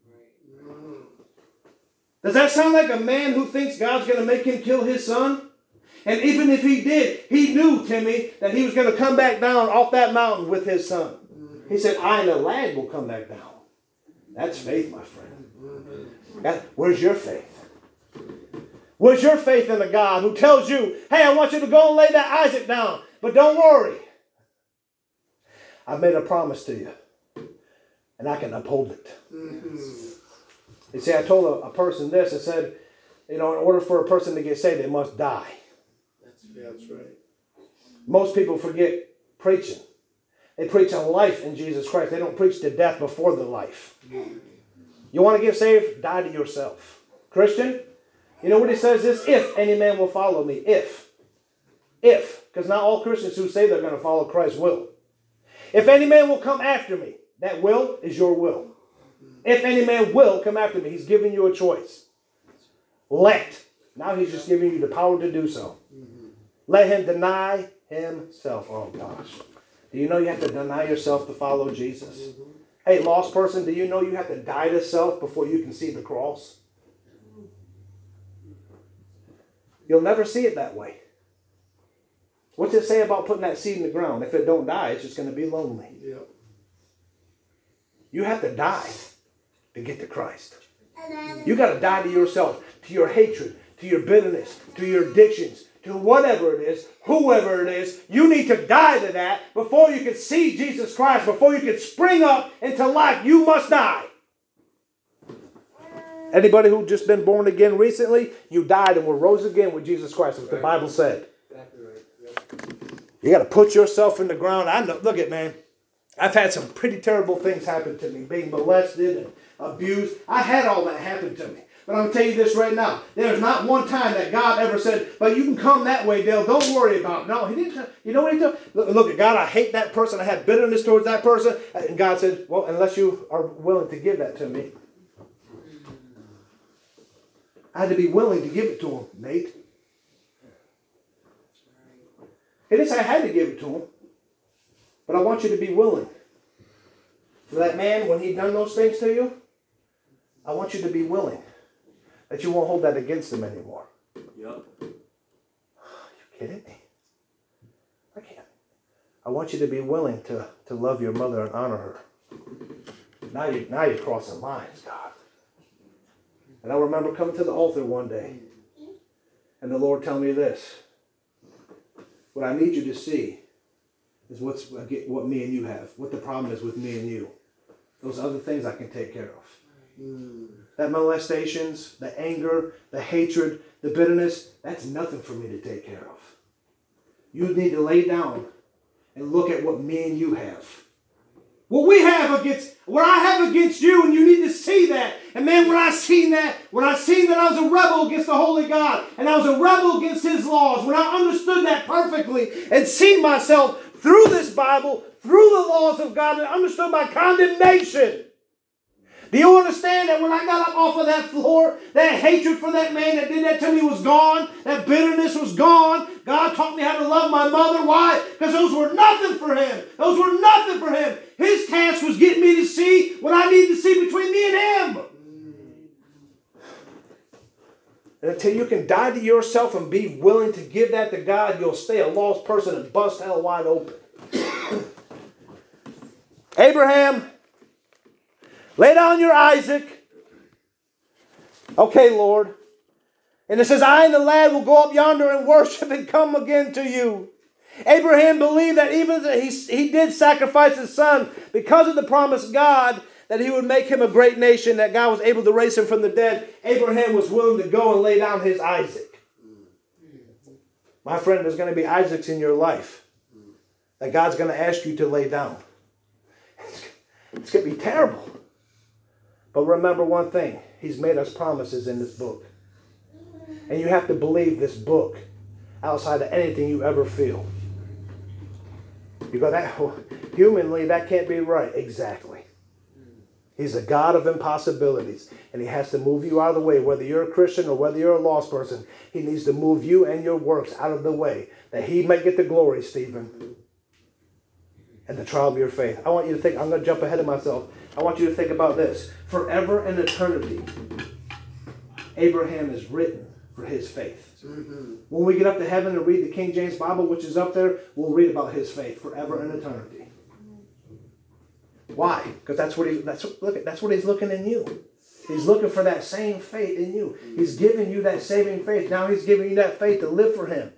Does that sound like a man who thinks God's going to make him kill his son? And even if he did, he knew, Timmy, that he was going to come back down off that mountain with his son. He said, I and the lad will come back down. That's faith, my friend. Where's your faith? Where's your faith in a God who tells you, hey, I want you to go and lay that Isaac down, but don't worry. I've made a promise to you, and I can uphold it. You see, I told a person this. I said, in order for a person to get saved, they must die. That's right. Most people forget preaching. They preach on life in Jesus Christ. They don't preach to death before the life. You want to get saved? Die to yourself. Christian, you know what he says is, if any man will follow me. If. Because not all Christians who say they're going to follow Christ will. If any man will come after me, that will is your will. If any man will come after me, he's giving you a choice. Let. Now he's just giving you the power to do so. Let him deny himself. Oh gosh. Do you know you have to deny yourself to follow Jesus? Hey, lost person, do you know you have to die to self before you can see the cross? You'll never see it that way. What's it say about putting that seed in the ground? If it don't die, it's just going to be lonely. Yep. You have to die to get to Christ. You got to die to yourself, to your hatred, to your bitterness, to your addictions, to whatever it is, whoever it is. You need to die to that before you can see Jesus Christ, before you can spring up into life. You must die. Anybody who just been born again recently, you died and were rose again with Jesus Christ, as the Bible said. Exactly right. Yep. You got to put yourself in the ground. I know. Look at, man. I've had some pretty terrible things happen to me, being molested and abused. I had all that happen to me. But I'm going to tell you this right now. There's not one time that God ever said, but you can come that way, Dale. Don't worry about it. No, he didn't. You know what he did? Look at God, I hate that person. I have bitterness towards that person. And God said, well, unless you are willing to give that to me. I had to be willing to give it to him, Nate. He didn't say I had to give it to him. But I want you to be willing. For that man, when he done those things to you, I want you to be willing. That you won't hold that against him anymore. Yep. Are you kidding me? I can't. I want you to be willing to love your mother and honor her. Now you're crossing lines, God. And I remember coming to the altar one day, and the Lord telling me this. What I need you to see is what me and you have. What the problem is with me and you. Those other things I can take care of. That molestations, the anger, the hatred, the bitterness, that's nothing for me to take care of. You need to lay down and look at what me and you have. What I have against you, and you need to see that. And man, when I seen that I was a rebel against the Holy God, and I was a rebel against His laws, when I understood that perfectly and seen myself through this Bible, through the laws of God, and understood my condemnation. Do you understand that when I got up off of that floor, that hatred for that man that did that to me was gone? That bitterness was gone. God taught me how to love my mother. Why? Because those were nothing for Him. Those were nothing for Him. His task was getting me to see what I need to see between me and Him. And until you can die to yourself and be willing to give that to God, you'll stay a lost person and bust hell wide open. Abraham, lay down your Isaac. Okay, Lord. And it says, I and the lad will go up yonder and worship and come again to you. Abraham believed that even if he did sacrifice his son because of the promise of God, that He would make him a great nation, that God was able to raise him from the dead. Abraham was willing to go and lay down his Isaac. My friend, there's going to be Isaacs in your life that God's going to ask you to lay down. It's going to be terrible. But remember one thing. He's made us promises in this book. And you have to believe this book outside of anything you ever feel. You go, that humanly, that can't be right. Exactly. He's a God of impossibilities. And he has to move you out of the way. Whether you're a Christian or whether you're a lost person, he needs to move you and your works out of the way, that he might get the glory, Stephen, and the trial of your faith. I want you to think, I'm going to jump ahead of myself. I want you to think about this. Forever and eternity, Abraham is written for his faith. When we get up to heaven and read the King James Bible, which is up there, we'll read about his faith forever and eternity. Why? Because that's what he's looking in you. He's looking for that same faith in you. He's giving you that saving faith. Now he's giving you that faith to live for him.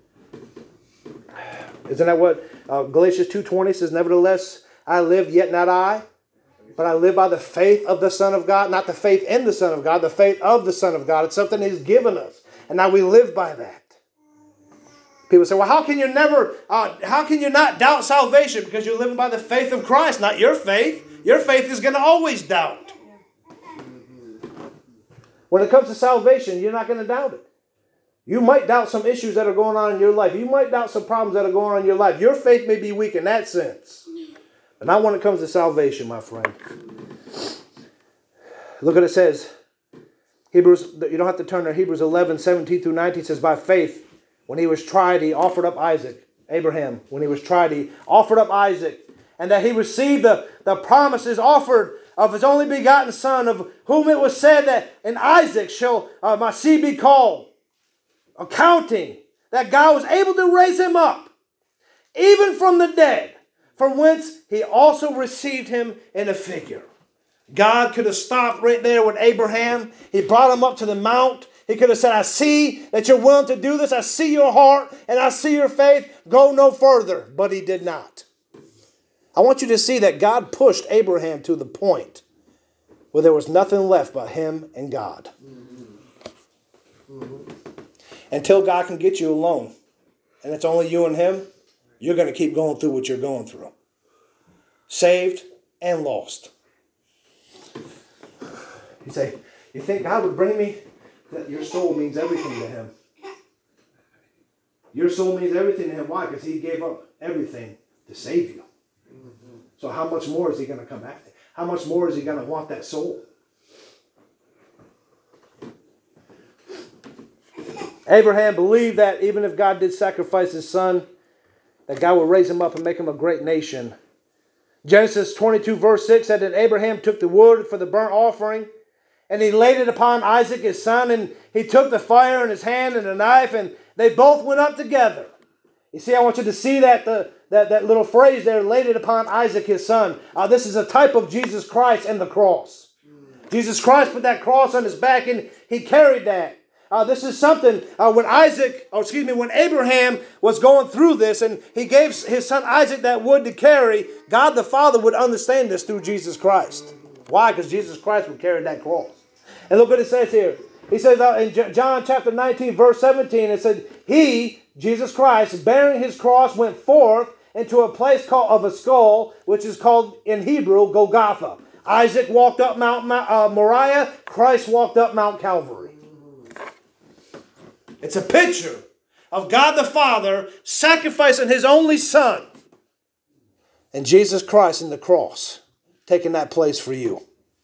Isn't that what Galatians 2:20 says? Nevertheless, I live, yet not I, but I live by the faith of the Son of God. Not the faith in the Son of God, the faith of the Son of God. It's something he's given us. And now we live by that. People say, well, how can you not doubt salvation? Because you're living by the faith of Christ, not your faith. Your faith is going to always doubt. When it comes to salvation, you're not going to doubt it. You might doubt some issues that are going on in your life. You might doubt some problems that are going on in your life. Your faith may be weak in that sense. But not when it comes to salvation, my friend. Look what it says. Hebrews, you don't have to turn there. Hebrews 11:17-19 says, by faith, when he was tried, he offered up Isaac. Abraham, when he was tried, he offered up Isaac. And that he received the promises offered of his only begotten son, of whom it was said that in Isaac shall my seed be called. Accounting that God was able to raise him up, even from the dead, from whence he also received him in a figure. God could have stopped right there with Abraham. He brought him up to the mount. He could have said, I see that you're willing to do this. I see your heart and I see your faith. Go no further. But he did not. I want you to see that God pushed Abraham to the point where there was nothing left but him and God. Until God can get you alone, and it's only you and him, you're going to keep going through what you're going through. Saved and lost. You say, you think God would bring me? That your soul means everything to him. Your soul means everything to him. Why? Because he gave up everything to save you. So how much more is he going to come after? How much more is he going to want that soul? Abraham believed that even if God did sacrifice his son, that God would raise him up and make him a great nation. Genesis 22 verse 6 said that Abraham took the wood for the burnt offering and he laid it upon Isaac his son, and he took the fire in his hand and a knife, and they both went up together. You see, I want you to see that little phrase there, laid it upon Isaac his son. This is a type of Jesus Christ and the cross. Jesus Christ put that cross on his back and he carried that. This is something when Abraham was going through this and he gave his son Isaac that wood to carry, God the Father would understand this through Jesus Christ. Why? Because Jesus Christ would carry that cross. And look what it says here. He says in John chapter 19 verse 17, it said, he, Jesus Christ, bearing his cross, went forth into a place called of a skull, which is called in Hebrew Golgotha. Isaac walked up Mount Moriah. Christ walked up Mount Calvary. It's a picture of God the Father sacrificing his only son. And Jesus Christ in the cross, taking that place for you.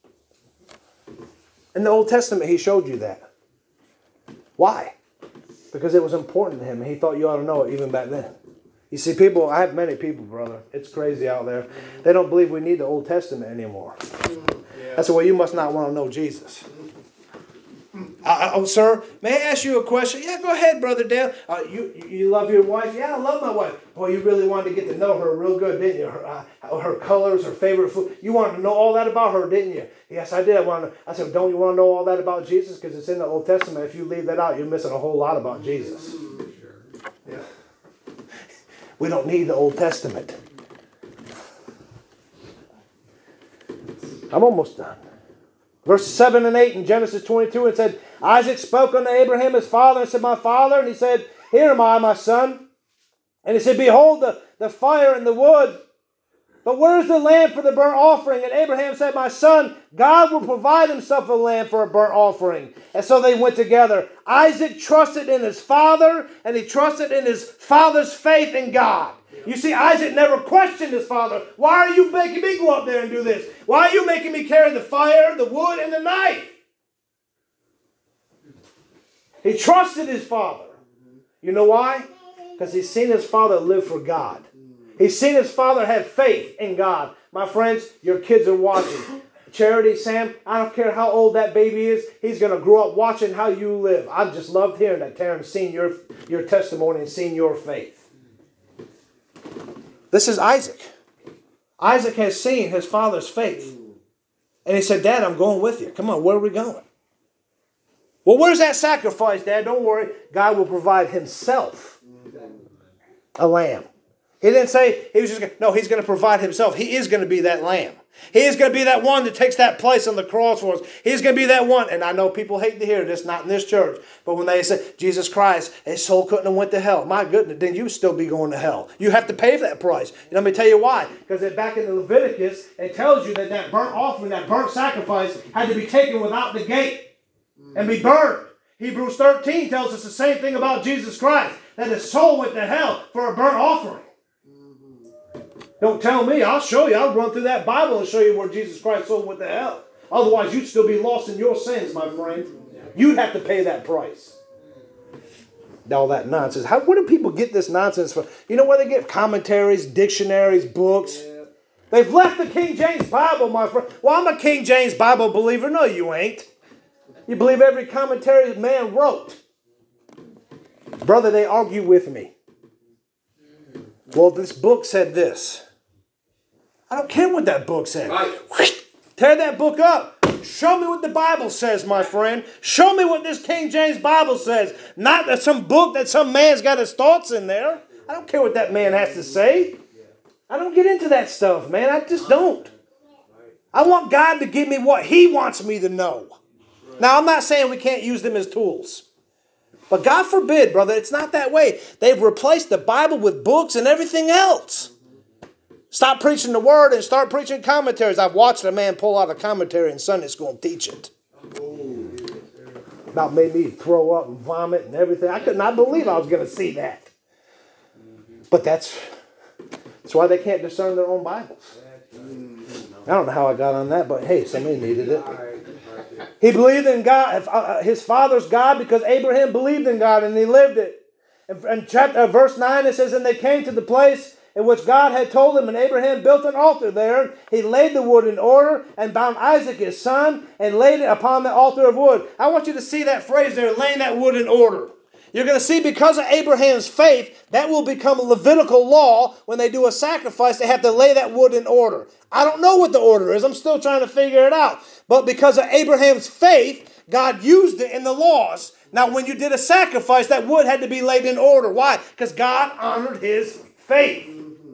In the Old Testament, he showed you that. Why? Because it was important to him, and he thought you ought to know it even back then. You see, I have many people, brother. It's crazy out there. They don't believe we need the Old Testament anymore. That's why you must not want to know Jesus. Sir, may I ask you a question? Yeah, go ahead, Brother Dale. You love your wife? Yeah, I love my wife. Boy, you really wanted to get to know her real good, didn't you? Her colors, her favorite food. You wanted to know all that about her, didn't you? Yes, I did. I said, don't you want to know all that about Jesus? Because it's in the Old Testament. If you leave that out, you're missing a whole lot about Jesus. Yeah. We don't need the Old Testament. I'm almost done. Verses 7 and 8 in Genesis 22, it said, Isaac spoke unto Abraham his father and said, my father. And he said, here am I, my son. And he said, behold, the fire and the wood But where's the lamb for the burnt offering? And Abraham said, my son, God will provide himself a lamb for a burnt offering. And so they went together. Isaac trusted in his father, and he trusted in his father's faith in God. You see, Isaac never questioned his father. Why are you making me go up there and do this? Why are you making me carry the fire, the wood, and the knife? He trusted his father. You know why? Because he's seen his father live for God. He's seen his father have faith in God. My friends, your kids are watching. Charity, Sam, I don't care how old that baby is. He's going to grow up watching how you live. I just loved hearing that, Terrence, seeing your testimony and seeing your faith. This is Isaac. Isaac has seen his father's faith. And he said, Dad, I'm going with you. Come on, where are we going? Well, where's that sacrifice, Dad? Don't worry. God will provide himself a lamb. He didn't say he was just going to, no, he's going to provide himself. He is going to be that lamb. He is going to be that one that takes that place on the cross for us. He's going to be that one. And I know people hate to hear this, not in this church. But when they say, Jesus Christ, his soul couldn't have went to hell. My goodness, then you still be going to hell. You have to pay for that price. And let me tell you why. Because back in the Leviticus, it tells you that that burnt offering, that burnt sacrifice had to be taken without the gate and be burned. Hebrews 13 tells us the same thing about Jesus Christ, that his soul went to hell for a burnt offering. Don't tell me. I'll show you. I'll run through that Bible and show you where Jesus Christ's soul went to hell. Otherwise, you'd still be lost in your sins, my friend. You'd have to pay that price. All that nonsense. Where do people get this nonsense from? You know where they get commentaries, dictionaries, books? They've left the King James Bible, my friend. Well, I'm a King James Bible believer. No, you ain't. You believe every commentary that man wrote. Brother, they argue with me. Well, this book said this. I don't care what that book said. Right. Tear that book up. Show me what the Bible says, my friend. Show me what this King James Bible says. Not some book that some man's got his thoughts in there. I don't care what that man has to say. I don't get into that stuff, man. I just don't. I want God to give me what he wants me to know. Now, I'm not saying we can't use them as tools. But God forbid, brother, it's not that way. They've replaced the Bible with books and everything else. Stop preaching the word and start preaching commentaries. I've watched a man pull out a commentary in Sunday school and teach it. About made me throw up and vomit and everything. I could not believe I was going to see that. But that's why they can't discern their own Bibles. I don't know how I got on that, but hey, somebody needed it. He believed in God, his father's God, because Abraham believed in God and he lived it. In verse 9 it says, and they came to the place in which God had told him, and Abraham built an altar there. He laid the wood in order and bound Isaac his son and laid it upon the altar of wood. I want you to see that phrase there, laying that wood in order. You're going to see because of Abraham's faith, that will become a Levitical law. When they do a sacrifice, they have to lay that wood in order. I don't know what the order is. I'm still trying to figure it out. But because of Abraham's faith, God used it in the laws. Now, when you did a sacrifice, that wood had to be laid in order. Why? Because God honored his faith.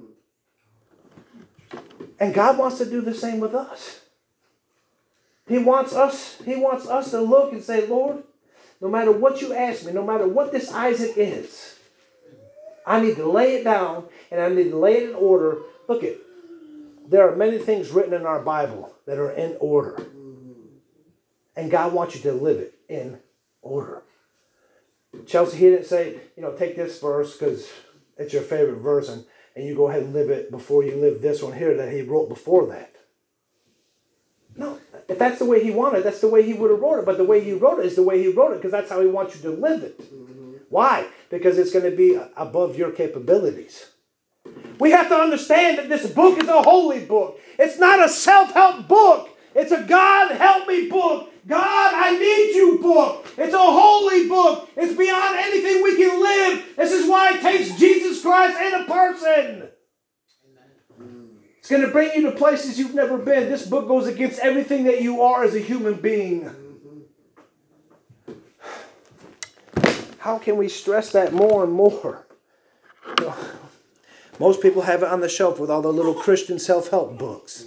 And God wants to do the same with us. He wants us to look and say, Lord, no matter what you ask me, no matter what this Isaac is, I need to lay it down and I need to lay it in order. Look it. There are many things written in our Bible that are in order. And God wants you to live it in order. Chelsea, he didn't say, take this verse because it's your favorite verse and you go ahead and live it before you live this one here that he wrote before that. No, if that's the way he wanted, that's the way he would have wrote it. But the way he wrote it is the way he wrote it because that's how he wants you to live it. Mm-hmm. Why? Because it's going to be above your capabilities. We have to understand that this book is a holy book. It's not a self-help book. It's a God help me book. God, I need you book. It's a holy book. It's beyond anything we can live. This is why it takes Jesus Christ in a person. It's going to bring you to places you've never been. This book goes against everything that you are as a human being. How can we stress that more and more? Most people have it on the shelf with all the little Christian self-help books.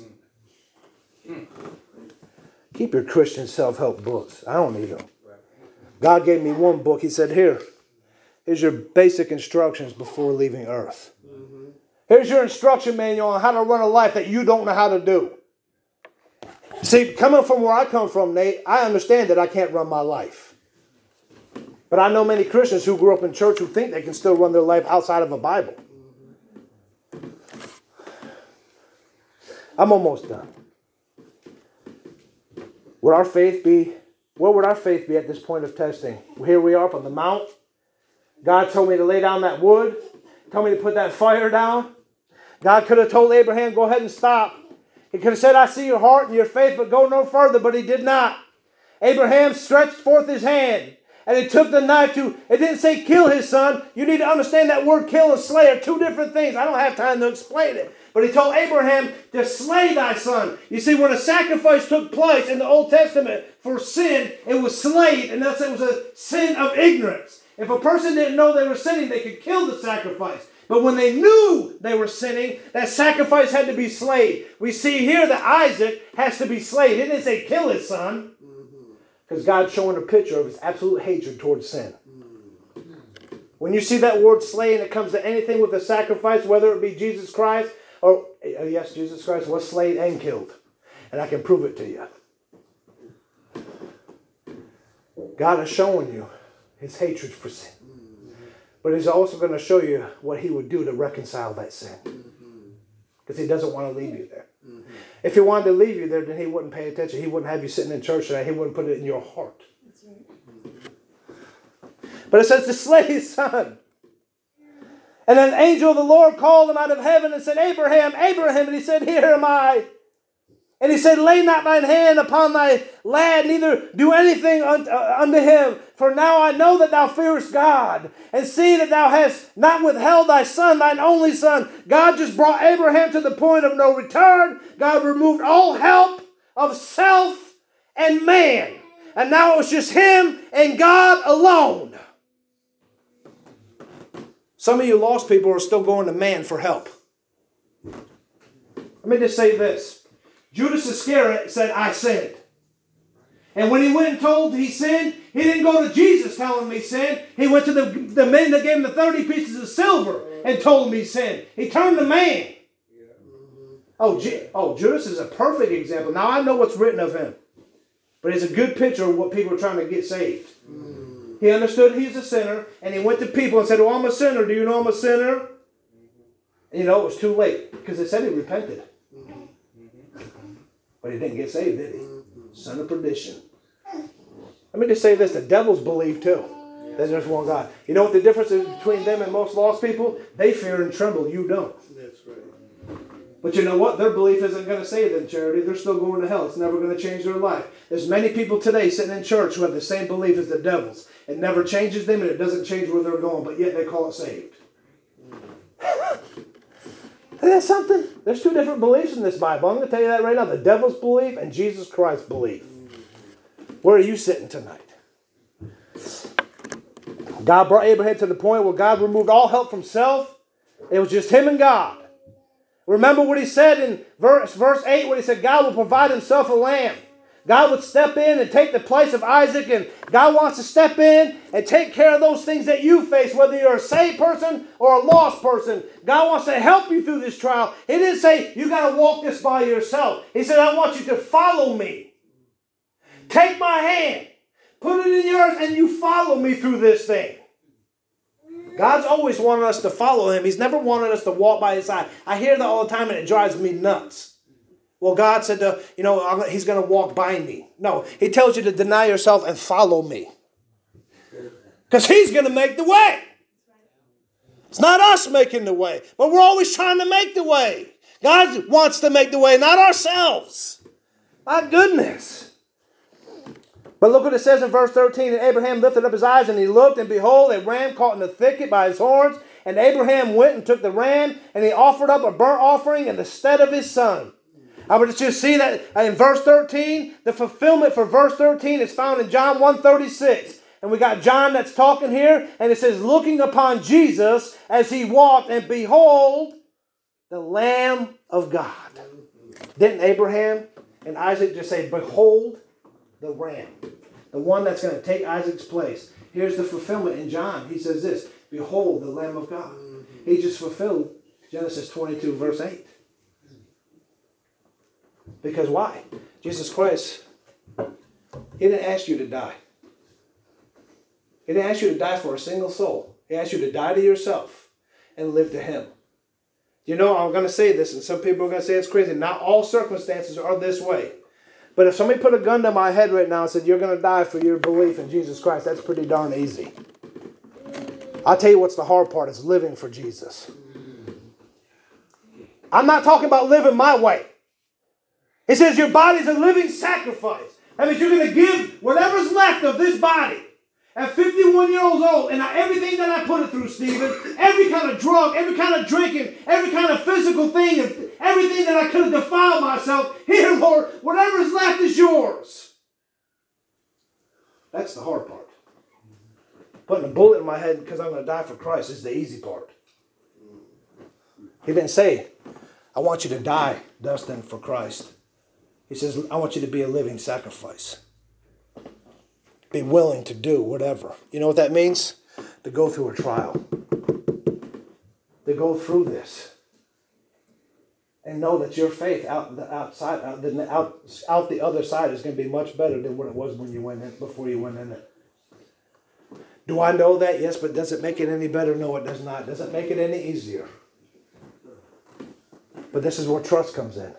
Keep your Christian self-help books. I don't need them. God gave me one book. He said, here's your basic instructions before leaving earth. Here's your instruction manual on how to run a life that you don't know how to do. See, coming from where I come from, Nate, I understand that I can't run my life. But I know many Christians who grew up in church who think they can still run their life outside of a Bible. I'm almost done. Where would our faith be at this point of testing? Here we are up on the mount. God told me to lay down that wood. Told me to put that fire down. God could have told Abraham, go ahead and stop. He could have said, I see your heart and your faith, but go no further. But he did not. Abraham stretched forth his hand. And he took the knife to, it didn't say kill his son. You need to understand that word kill and slay are two different things. I don't have time to explain it. But he told Abraham to slay thy son. You see, when a sacrifice took place in the Old Testament for sin, it was slayed. And thus it was a sin of ignorance. If a person didn't know they were sinning, they could kill the sacrifice. But when they knew they were sinning, that sacrifice had to be slayed. We see here that Isaac has to be slayed. It didn't say kill his son. Because God's showing a picture of his absolute hatred towards sin. When you see that word slay and it comes to anything with a sacrifice, whether it be Jesus Christ, or yes, Jesus Christ was slain and killed. And I can prove it to you. God is showing you his hatred for sin. But he's also going to show you what he would do to reconcile that sin. Because he doesn't want to leave you there. If he wanted to leave you there, then he wouldn't pay attention. He wouldn't have you sitting in church tonight. He wouldn't put it in your heart. That's right. But it says to slay his son. And then the angel of the Lord called him out of heaven and said, Abraham, Abraham. And he said, here am I. And he said, lay not thine hand upon thy lad, neither do anything unto him. For now I know that thou fearest God, and seeing that thou hast not withheld thy son, thine only son. God just brought Abraham to the point of no return. God removed all help of self and man. And now it was just him and God alone. Some of you lost people are still going to man for help. Let me just say this. Judas Iscariot said, I sinned. And when he went and told he sinned, he didn't go to Jesus telling him he sinned. He went to the men that gave him the 30 pieces of silver and told him he sinned. He turned to man. Judas is a perfect example. Now I know what's written of him. But it's a good picture of what people are trying to get saved. He understood he's a sinner. And he went to people and said, oh, I'm a sinner. Do you know I'm a sinner? And it was too late. Because they said he repented. But he didn't get saved, did he? Son of perdition. Let me just say this. The devils believe too. That there's one God. You know what the difference is between them and most lost people? They fear and tremble. You don't. That's right. But you know what? Their belief isn't going to save them, Charity. They're still going to hell. It's never going to change their life. There's many people today sitting in church who have the same belief as the devils. It never changes them and it doesn't change where they're going. But yet they call it saved. That's something. There's two different beliefs in this Bible. I'm going to tell you that right now. The devil's belief and Jesus Christ's belief. Where are you sitting tonight? God brought Abraham to the point where God removed all help from self. It was just him and God. Remember what he said in verse 8 when he said God will provide himself a lamb. God would step in and take the place of Isaac, and God wants to step in and take care of those things that you face, whether you're a saved person or a lost person. God wants to help you through this trial. He didn't say, you got to walk this by yourself. He said, I want you to follow me. Take my hand, put it in yours, and you follow me through this thing. God's always wanted us to follow him. He's never wanted us to walk by his side. I hear that all the time, and it drives me nuts. Well, God said, he's going to walk by me. No, he tells you to deny yourself and follow me. Because he's going to make the way. It's not us making the way, but we're always trying to make the way. God wants to make the way, not ourselves. My goodness. But look what it says in verse 13. And Abraham lifted up his eyes and he looked, and behold, a ram caught in the thicket by his horns. And Abraham went and took the ram, and he offered up a burnt offering in the stead of his son. I would just see that in verse 13, the fulfillment for verse 13 is found in John 1:36. And we got John that's talking here, and it says, looking upon Jesus as he walked, and behold, the Lamb of God. Didn't Abraham and Isaac just say, behold, the ram, the one that's going to take Isaac's place? Here's the fulfillment in John. He says this, behold, the Lamb of God. He just fulfilled Genesis 22, verse 8. Because why? Jesus Christ, He didn't ask you to die. He didn't ask you to die for a single soul. He asked you to die to yourself and live to Him. You know, I'm going to say this, and some people are going to say it's crazy. Not all circumstances are this way. But if somebody put a gun to my head right now and said, you're going to die for your belief in Jesus Christ, that's pretty darn easy. I'll tell you what's the hard part is living for Jesus. I'm not talking about living my way. It says your body's a living sacrifice. That means you're going to give whatever's left of this body. At 51 years old, and everything that I put it through, Stephen, every kind of drug, every kind of drinking, every kind of physical thing, everything that I could have defiled myself, here, Lord, whatever is left is yours. That's the hard part. Putting a bullet in my head because I'm going to die for Christ is the easy part. He didn't say, I want you to die, Dustin, for Christ. He says, I want you to be a living sacrifice. Be willing to do whatever. You know what that means? To go through a trial. To go through this. And know that your faith out the other side is going to be much better than what it was when you went in, before you went in it. Do I know that? Yes, but does it make it any better? No, it does not. Does it make it any easier? But this is where trust comes in.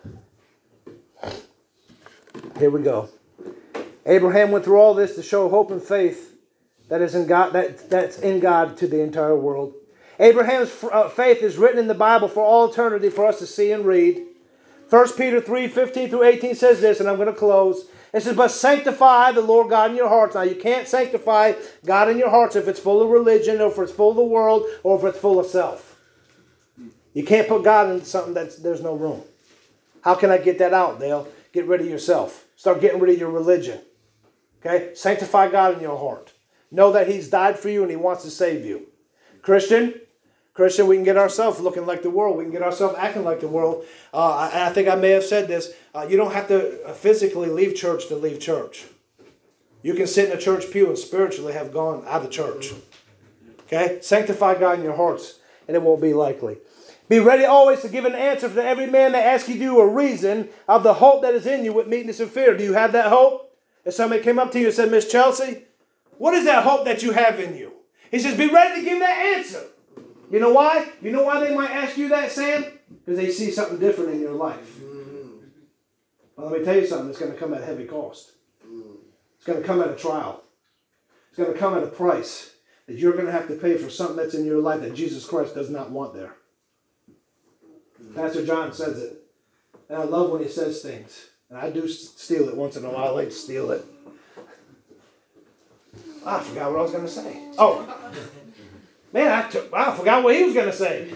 Here we go. Abraham went through all this to show hope and faith that is in God, that's in God to the entire world. Abraham's faith is written in the Bible for all eternity for us to see and read. 1 Peter 3, 15 through 18 says this, and I'm going to close. It says, but sanctify the Lord God in your hearts. Now, you can't sanctify God in your hearts if it's full of religion, or if it's full of the world, or if it's full of self. You can't put God in something there's no room. How can I get that out, Dale? Get rid of yourself. Start getting rid of your religion. Okay? Sanctify God in your heart. Know that He's died for you and He wants to save you. Christian, we can get ourselves looking like the world. We can get ourselves acting like the world. And I think I may have said this. You don't have to physically leave church to leave church. You can sit in a church pew and spiritually have gone out of church. Okay? Sanctify God in your hearts and it won't be likely. Be ready always to give an answer to every man that asks you a reason of the hope that is in you with meekness and fear. Do you have that hope? If somebody came up to you and said, Miss Chelsea, what is that hope that you have in you? He says, be ready to give that answer. You know why? You know why they might ask you that, Sam? Because they see something different in your life. Well, let me tell you something. It's going to come at a heavy cost. It's going to come at a trial. It's going to come at a price that you're going to have to pay for something that's in your life that Jesus Christ does not want there. Pastor John says it. And I love when he says things. And I do steal it once in a while. I like to steal it. I forgot what I was going to say. Oh. Man, I forgot what he was going to say.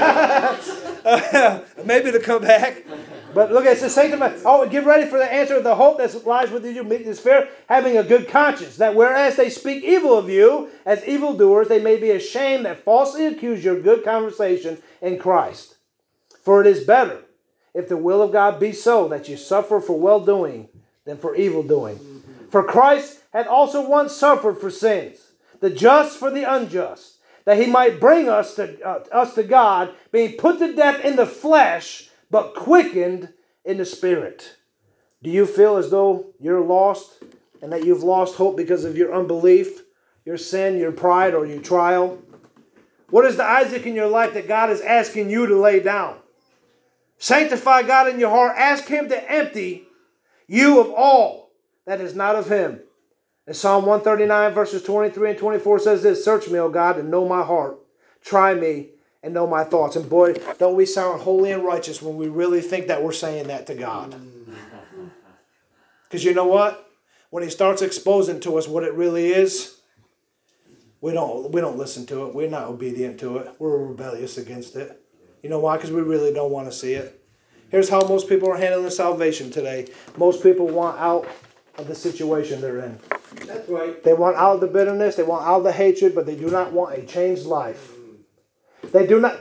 Maybe to come back. But look, it says sanctify. Oh, get ready for the answer of the hope that lies within you. Meekness, fear, having a good conscience. That whereas they speak evil of you as evildoers, they may be ashamed that falsely accuse your good conversation in Christ. For it is better, if the will of God be so, that you suffer for well-doing than for evil-doing. For Christ had also once suffered for sins, the just for the unjust, that He might bring us to God, being put to death in the flesh, but quickened in the Spirit. Do you feel as though you're lost and that you've lost hope because of your unbelief, your sin, your pride, or your trial? What is the Isaac in your life that God is asking you to lay down? Sanctify God in your heart. Ask Him to empty you of all that is not of Him. And Psalm 139 verses 23 and 24 says this, search me, O God, and know my heart. Try me and know my thoughts. And boy, don't we sound holy and righteous when we really think that we're saying that to God. Because you know what? When He starts exposing to us what it really is, we don't listen to it. We're not obedient to it. We're rebellious against it. You know why? Because we really don't want to see it. Here's how most people are handling salvation today. Most people want out of the situation they're in. That's right. They want out of the bitterness. They want out of the hatred, but they do not want a changed life. They do not.